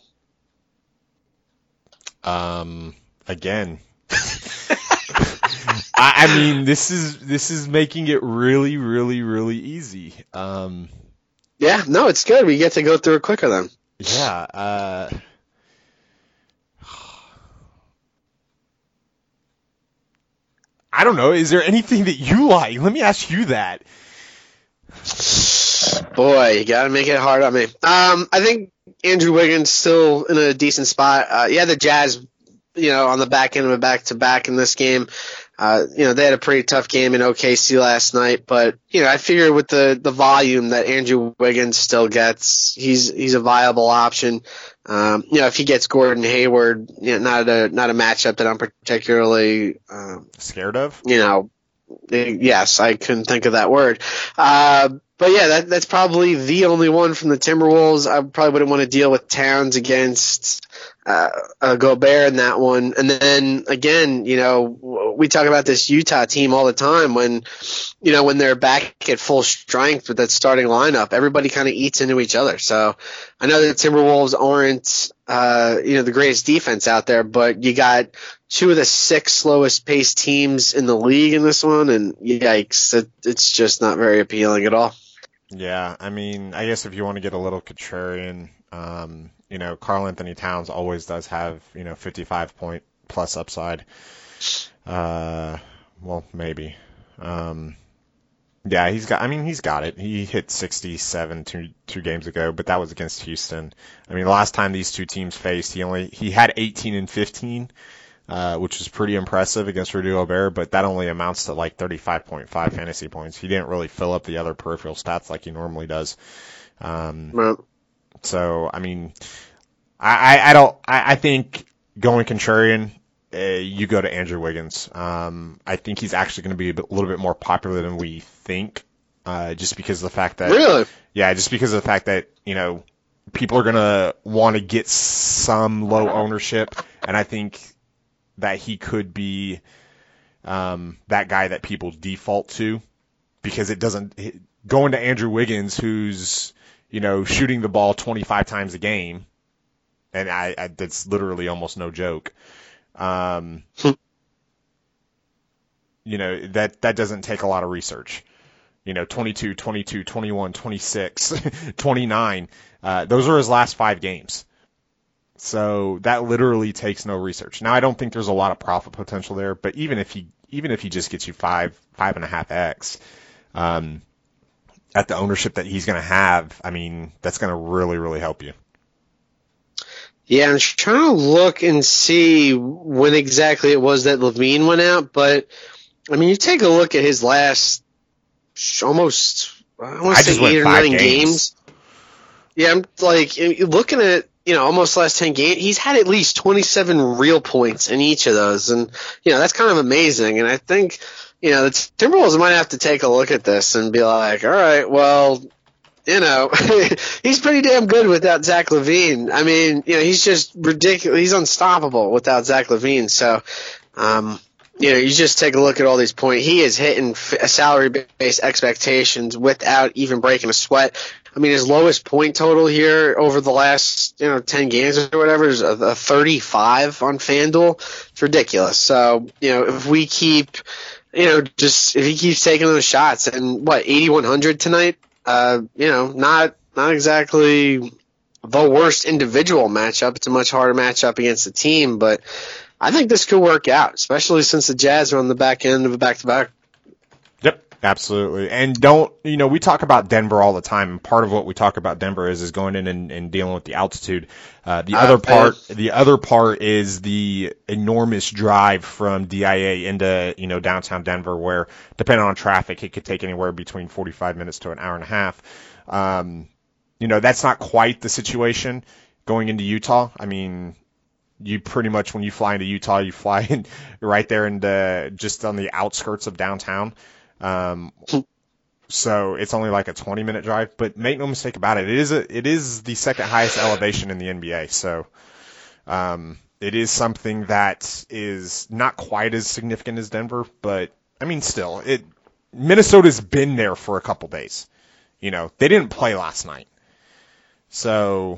Um, again, I, I mean, this is this is making it really, really, really easy. Um, yeah, no, it's good. We get to go through it quicker then. Yeah. Uh, I don't know. Is there anything that you like? Let me ask you that. Boy, you got to make it hard on me. Um, I think Andrew Wiggins still in a decent spot. Uh, yeah, the Jazz, you know, on the back end of a back-to-back in this game. Uh, you know, they had a pretty tough game in O K C last night, but, you know, I figure with the, the volume that Andrew Wiggins still gets, he's he's a viable option. Um, you know, if he gets Gordon Hayward, you know, not a not a matchup that I'm particularly um, scared of. You know, yes, I couldn't think of that word. Uh, but yeah, that that's probably the only one from the Timberwolves. I probably wouldn't want to deal with Towns against uh, uh, Gobert in that one. And then again, you know, we talk about this Utah team all the time when, you know, when they're back at full strength with that starting lineup, everybody kind of eats into each other. So I know that the Timberwolves aren't, uh, you know, the greatest defense out there, but you got two of the six slowest paced teams in the league in this one, and yikes, it, it's just not very appealing at all. Yeah, I mean, I guess if you want to get a little contrarian, um, you know, Karl Anthony Towns always does have, you know, fifty-five point plus upside. Uh, well, maybe. Um, yeah, he's got, I mean, he's got it. He hit sixty-seven two, two games ago, but that was against Houston. I mean, the last time these two teams faced, he only, he had eighteen and fifteen. Uh, which was pretty impressive against Rudy Gobert, but that only amounts to like thirty-five point five fantasy points. He didn't really fill up the other peripheral stats like he normally does. Um, well, so, I mean, I, I, I don't, I, I think going contrarian, uh, you go to Andrew Wiggins. Um, I think he's actually going to be a, bit, a little bit more popular than we think, uh, just because of the fact that, really? yeah, just because of the fact that, you know, people are going to want to get some low ownership, and I think that he could be um, that guy that people default to, because it doesn't – going to Andrew Wiggins, who's, you know, shooting the ball twenty-five times a game, and I, I that's literally almost no joke. Um, you know, that, that doesn't take a lot of research. You know, twenty-two, twenty-two, twenty-one, twenty-six, twenty-nine. Uh, those are his last five games. So that literally takes no research. Now, I don't think there's a lot of profit potential there, but even if he, even if he just gets you five, five and a half X, um, at the ownership that he's going to have, I mean, that's going to really, really help you. Yeah, I'm trying to look and see when exactly it was that Levine went out, but I mean, you take a look at his last almost, I want to say eight or nine games. games. Yeah, I'm like looking at, you know, almost last ten games. He's had at least twenty-seven real points in each of those, and you know that's kind of amazing. And I think, you know, the Timberwolves might have to take a look at this and be like, all right, well, you know, he's pretty damn good without Zach LaVine. I mean, you know, he's just ridiculous. He's unstoppable without Zach LaVine. So, um, you know, you just take a look at all these points. He is hitting salary-based expectations without even breaking a sweat. I mean, his lowest point total here over the last, you know, ten games or whatever is a, a thirty-five on FanDuel. It's ridiculous. So, you know, if we keep, you know, just if he keeps taking those shots, and what, eighty-one hundred tonight, uh, you know, not not exactly the worst individual matchup. It's a much harder matchup against the team, but I think this could work out, especially since the Jazz are on the back end of a back-to-back. Yep, absolutely. And don't, you know, we talk about Denver all the time, and part of what we talk about Denver is is going in and, and dealing with the altitude. Uh, the uh, other part, man. the other part is the enormous drive from D I A into, you know, downtown Denver, where depending on traffic, it could take anywhere between forty-five minutes to an hour and a half. Um, you know, that's not quite the situation going into Utah. I mean, you pretty much, when you fly into Utah, you fly in right there into just on the outskirts of downtown. Um, so it's only like a twenty minute drive, but make no mistake about it. It is a, it is the second highest elevation in the N B A. So, um, it is something that is not quite as significant as Denver, but I mean, still, it, Minnesota's been there for a couple days. You know, they didn't play last night. So,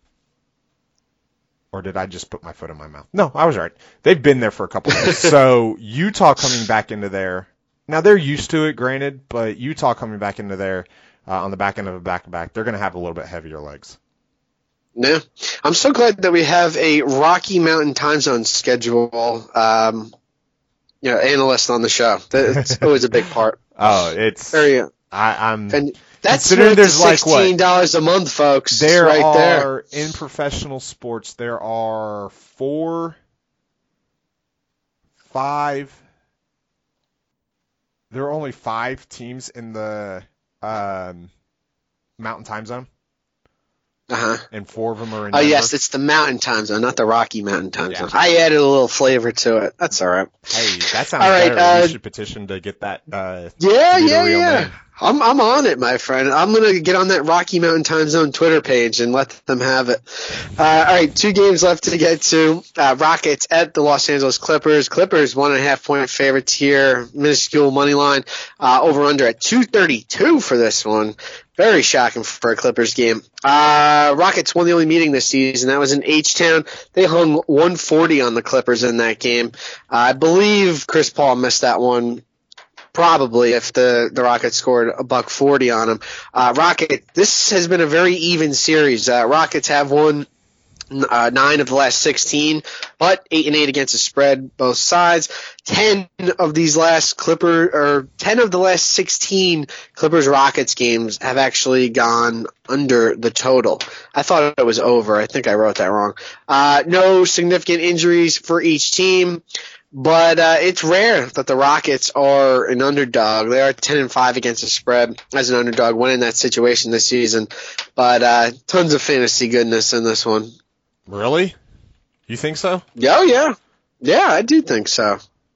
or did I just put my foot in my mouth? No, I was right. They've been there for a couple of days. So Utah coming back into there. Now, they're used to it, granted, but Utah coming back into there uh, on the back end of a back-to-back, they're going to have a little bit heavier legs. Yeah. I'm so glad that we have a Rocky Mountain time zone schedule, um, you know, analyst on the show. That's always a big part. Oh, it's Very, I, I'm and that's considering there's like what sixteen dollars a month, folks. There right are there. In professional sports, there are four, five. There are only five teams in the um, Mountain Time Zone. Uh-huh. And four of them are in Oh, Denver. yes, it's the Mountain Time Zone, not the Rocky Mountain Time Yeah. Zone. I added a little flavor to it. That's all right. Hey, that sounds all right, better. uh, we should petition to get that. Uh, yeah, to be yeah, the real yeah. name. I'm I'm on it, my friend. I'm gonna get on that Rocky Mountain Time Zone Twitter page and let them have it. Uh, all right, two games left to get to. Uh, Rockets at the Los Angeles Clippers. Clippers one and a half point favorites here. Minuscule money line. Uh, over under at two thirty-two for this one. Very shocking for a Clippers game. Uh, Rockets won the only meeting this season. That was in H-Town. They hung one forty on the Clippers in that game. Uh, I believe Chris Paul missed that one. Probably if the, the Rockets scored a buck forty on them. Uh, Rocket, this has been a very even series. Uh, Rockets have won uh, nine of the last sixteen, but eight and eight against the spread, both sides. Ten of these last Clipper, or ten of the last sixteen Clippers Rockets games have actually gone under the total. I thought it was over. I think I wrote that wrong. Uh, no significant injuries for each team. But uh, it's rare that the Rockets are an underdog. They are ten and five against the spread as an underdog, winning that situation this season. But uh, tons of fantasy goodness in this one. Really? You think so? Yeah, oh, yeah, yeah. I do think so.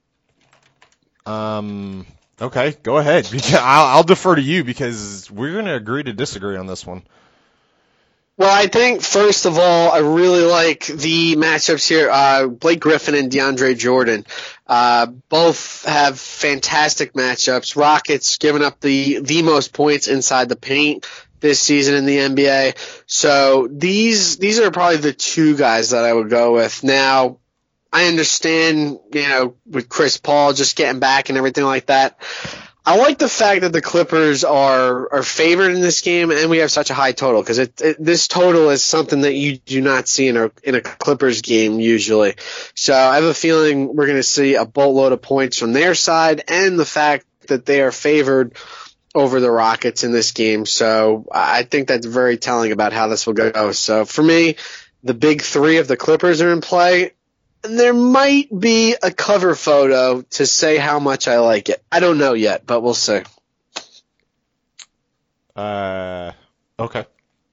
Um. Okay, go ahead. I'll, I'll defer to you because we're going to agree to disagree on this one. Well, I think, first of all, I really like the matchups here. Uh, Blake Griffin and DeAndre Jordan. Uh, both have fantastic matchups. Rockets giving up the, the most points inside the paint this season in the N B A. So these these are probably the two guys that I would go with. Now, I understand, you know, with Chris Paul just getting back and everything like that. I like the fact that the Clippers are are favored in this game, and we have such a high total, because it, it, this total is something that you do not see in a in a Clippers game usually. So I have a feeling we're going to see a boatload of points from their side, and the fact that they are favored over the Rockets in this game. So I think that's very telling about how this will go. So for me, the big three of the Clippers are in play. And there might be a cover photo to say how much I like it. I don't know yet, but we'll see. Uh, okay.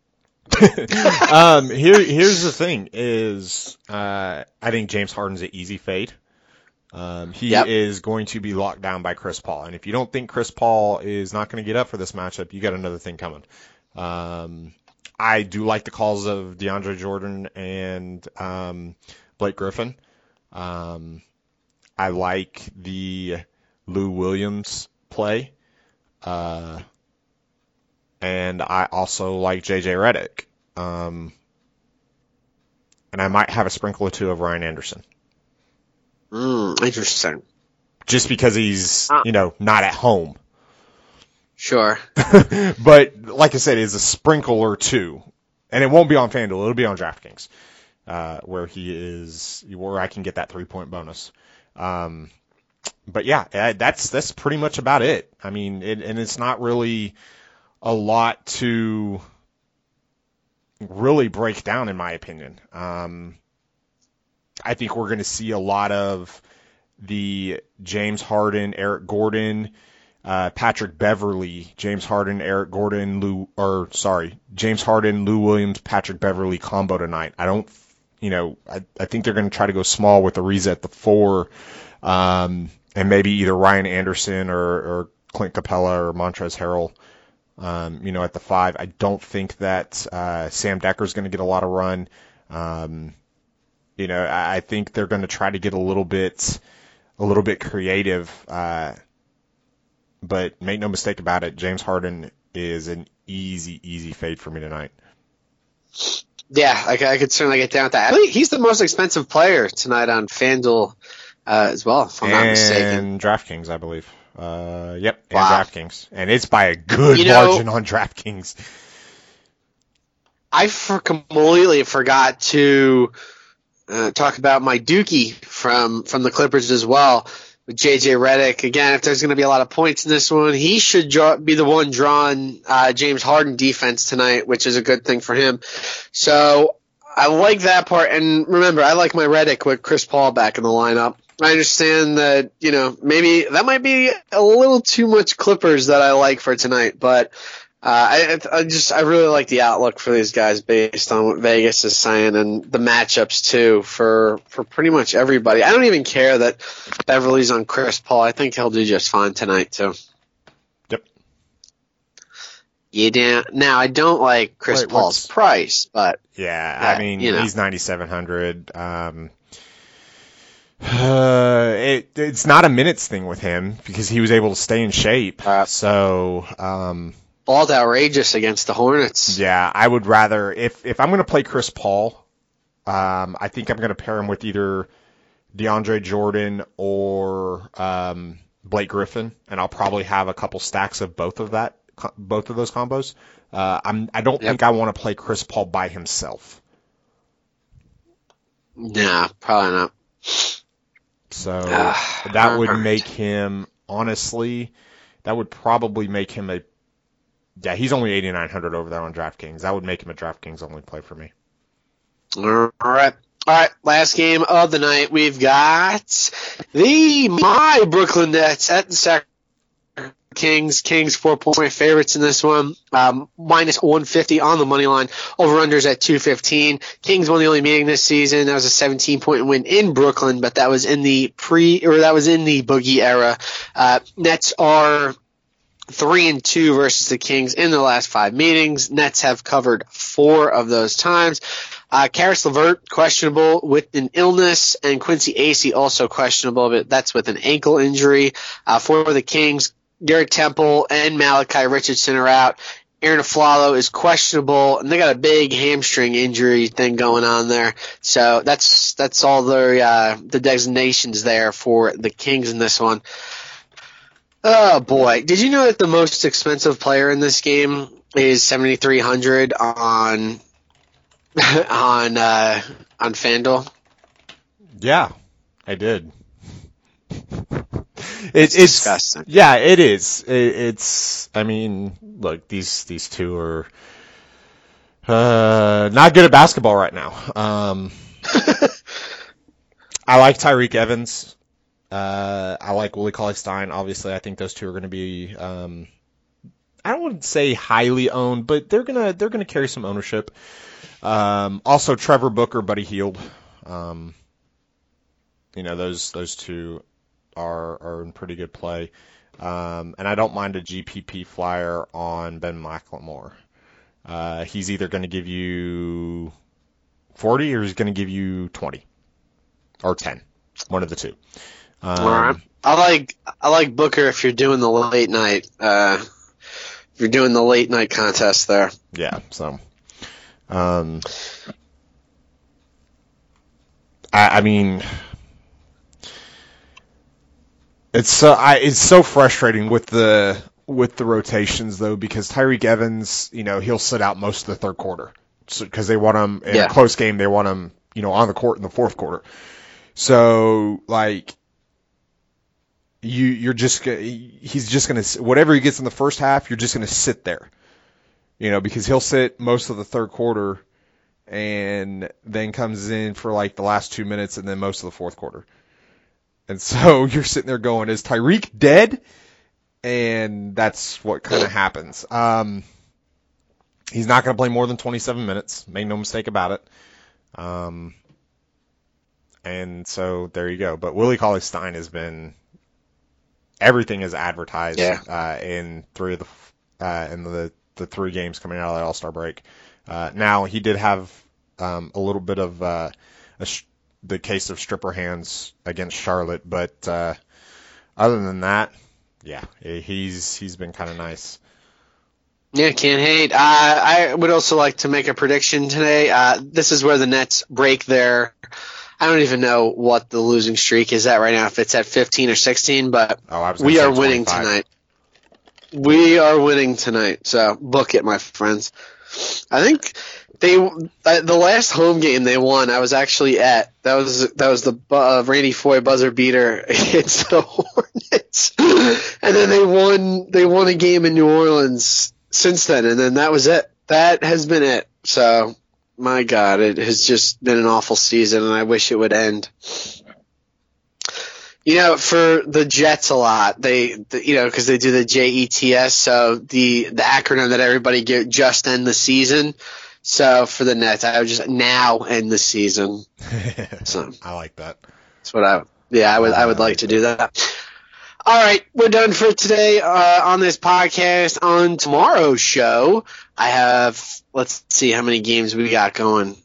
um, here, here's the thing: is uh, I think James Harden's an easy fade. Um, he yep. is going to be locked down by Chris Paul, and if you don't think Chris Paul is not going to get up for this matchup, you got another thing coming. Um, I do like the calls of DeAndre Jordan and um, Blake Griffin. Um, I like the Lou Williams play. Uh, and I also like J J Redick. Um, and I might have a sprinkle or two of Ryan Anderson. Mm, interesting. Just because he's, uh, you know, not at home. Sure. But, like I said, it's a sprinkle or two. And it won't be on FanDuel. It'll be on DraftKings. Uh, where he is, where I can get that three point bonus. Um, but yeah, that's, that's pretty much about it. I mean, it, and it's not really a lot to really break down, in my opinion. Um, I think we're going to see a lot of the James Harden, Eric Gordon, uh, Patrick Beverly, James Harden, Eric Gordon, Lou, or sorry, James Harden, Lou Williams, Patrick Beverly combo tonight. I don't You know, I, I think they're going to try to go small with Ariza at the four, um, and maybe either Ryan Anderson or, or Clint Capella or Montrezl Harrell, um, you know, at the five. I don't think that uh, Sam Dekker is going to get a lot of run. Um, you know, I, I think they're going to try to get a little bit, a little bit creative. Uh, but make no mistake about it, James Harden is an easy, easy fade for me tonight. Yeah, I, I could certainly get down with that. I think he's the most expensive player tonight on FanDuel uh, as well, if I'm and not mistaken. And DraftKings, I believe. Uh, yep, and wow. DraftKings. And it's by a good you know, margin on DraftKings. I for- completely forgot to uh, talk about my Dookie from, from the Clippers as well. With J J Redick, again, if there's going to be a lot of points in this one, he should draw, be the one drawing uh, James Harden defense tonight, which is a good thing for him. So I like that part. And remember, I like my Redick with Chris Paul back in the lineup. I understand that, you know, maybe that might be a little too much Clippers that I like for tonight, but Uh, I, I just I really like the outlook for these guys based on what Vegas is saying, and the matchups too for for pretty much everybody. I don't even care that Beverly's on Chris Paul. I think he'll do just fine tonight too. Yep. You damn, now I don't like Chris Wait, Paul's price, but yeah, that, I mean you know. he's ninety-seven hundred. Um, uh, it it's not a minutes thing with him because he was able to stay in shape. Uh, so. Um, Balled outrageous against the Hornets. Yeah, I would rather, if if I'm going to play Chris Paul, um, I think I'm going to pair him with either DeAndre Jordan or um, Blake Griffin, and I'll probably have a couple stacks of both of that, both of those combos. Uh, I'm I don't yep. think I want to play Chris Paul by himself. Nah, probably not. So uh, that would make him, honestly, that would probably make him a. Yeah, he's only eighty-nine hundred over there on DraftKings. That would make him a DraftKings only play for me. All right. All right, last game of the night. We've got the my Brooklyn Nets at the Sacramento Kings. Kings four-point favorites in this one. Um, minus one fifty on the money line. Over-unders at two fifteen. Kings won the only meeting this season. That was a seventeen-point win in Brooklyn, but that was in the pre or that was in the Boogie era. Uh, Nets are three and two versus the Kings in the last five meetings. Nets have covered four of those times. Uh, Karis LeVert, questionable with an illness, and Quincy Acey also questionable, but that's with an ankle injury. Uh, for the Kings, Garrett Temple and Malachi Richardson are out. Aaron Aflalo is questionable, and they got a big hamstring injury thing going on there. So that's that's all the uh, the designations there for the Kings in this one. Oh boy! Did you know that the most expensive player in this game is seventy-three hundred on on uh, on FanDuel? Yeah, I did. It, it's, it's disgusting. Yeah, it is. It, it's. I mean, look, these these two are uh, not good at basketball right now. Um, I like Tyreke Evans. Uh, I like Willie Cauley-Stein. Obviously, I think those two are going to be. Um, I don't want to say highly owned, but they're gonna they're gonna carry some ownership. Um, also, Trevor Booker, Buddy Hield. Um, you know, those those two are are in pretty good play. Um, and I don't mind a G P P flyer on Ben McLemore. Uh, he's either going to give you forty or he's going to give you twenty or ten, one of the two. Um, All right. I like I like Booker if you're doing the late night. Uh, if you're doing the late night contest there. Yeah. So, um, I, I mean, it's so I it's so frustrating with the with the rotations though, because Tyreke Evans, you know, he'll sit out most of the third quarter because so, they want him in yeah. a close game. They want him, you know, on the court in the fourth quarter. So like. You, you're just, he's just going to, whatever he gets in the first half, you're just going to sit there, you know, because he'll sit most of the third quarter and then comes in for like the last two minutes and then most of the fourth quarter. And so you're sitting there going, is Tyreke dead? And that's what kind of happens. Um, he's not going to play more than twenty-seven minutes. Make no mistake about it. Um, and so there you go. But Willie Cauley-Stein has been, everything is advertised yeah. uh, in three of the uh, in the the three games coming out of the All-Star break. Uh, now he did have um, a little bit of uh, a sh- the case of stripper hands against Charlotte, but uh, other than that, yeah, he's he's been kind of nice. Yeah, can't hate. Uh, I would also like to make a prediction today. Uh, this is where the Nets break their. I don't even know what the losing streak is at right now, if it's at fifteen or sixteen, but oh, we are winning tonight. We are winning tonight, so book it, my friends. I think they uh, the last home game they won, I was actually at. That was that was the uh, Randy Foye buzzer beater against the Hornets, and then they won they won a game in New Orleans since then, and then that was it. That has been it. So. My God, it has just been an awful season, and I wish it would end. You know, for the Jets a lot, they, the, you know, because they do the J E T S, so the the acronym that everybody get, just end the season. So for the Nets, I would just now end the season. So I like that. That's what I, yeah, I would, I would like to do that. All right, we're done for today uh, on this podcast. On tomorrow's show, I have, let's see how many games we got going.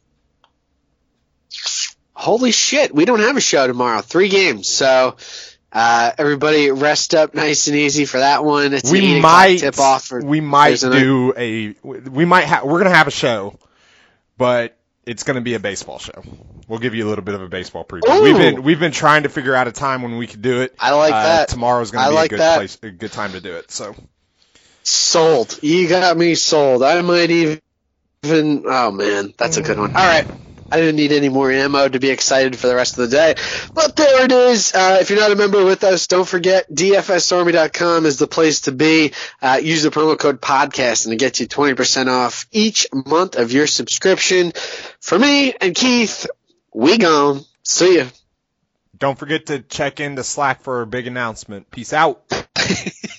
Holy shit, we don't have a show tomorrow. Three games. So uh, everybody rest up nice and easy for that one. It's we an might tip off for we might do a we might ha- we're gonna have a show, but it's gonna be a baseball show. We'll give you a little bit of a baseball preview. Ooh. We've been we've been trying to figure out a time when we could do it. I like uh, that. Tomorrow's gonna I be like a good that. place, a good time to do it. So sold. You got me sold. I might even. Oh man, that's a good one. All right. I didn't need any more ammo to be excited for the rest of the day. But there it is. Uh, if you're not a member with us, don't forget D F S Army dot com is the place to be. Uh, use the promo code podcast and it gets you twenty percent off each month of your subscription. For me and Keith, we gone. See ya. Don't forget to check into Slack for a big announcement. Peace out.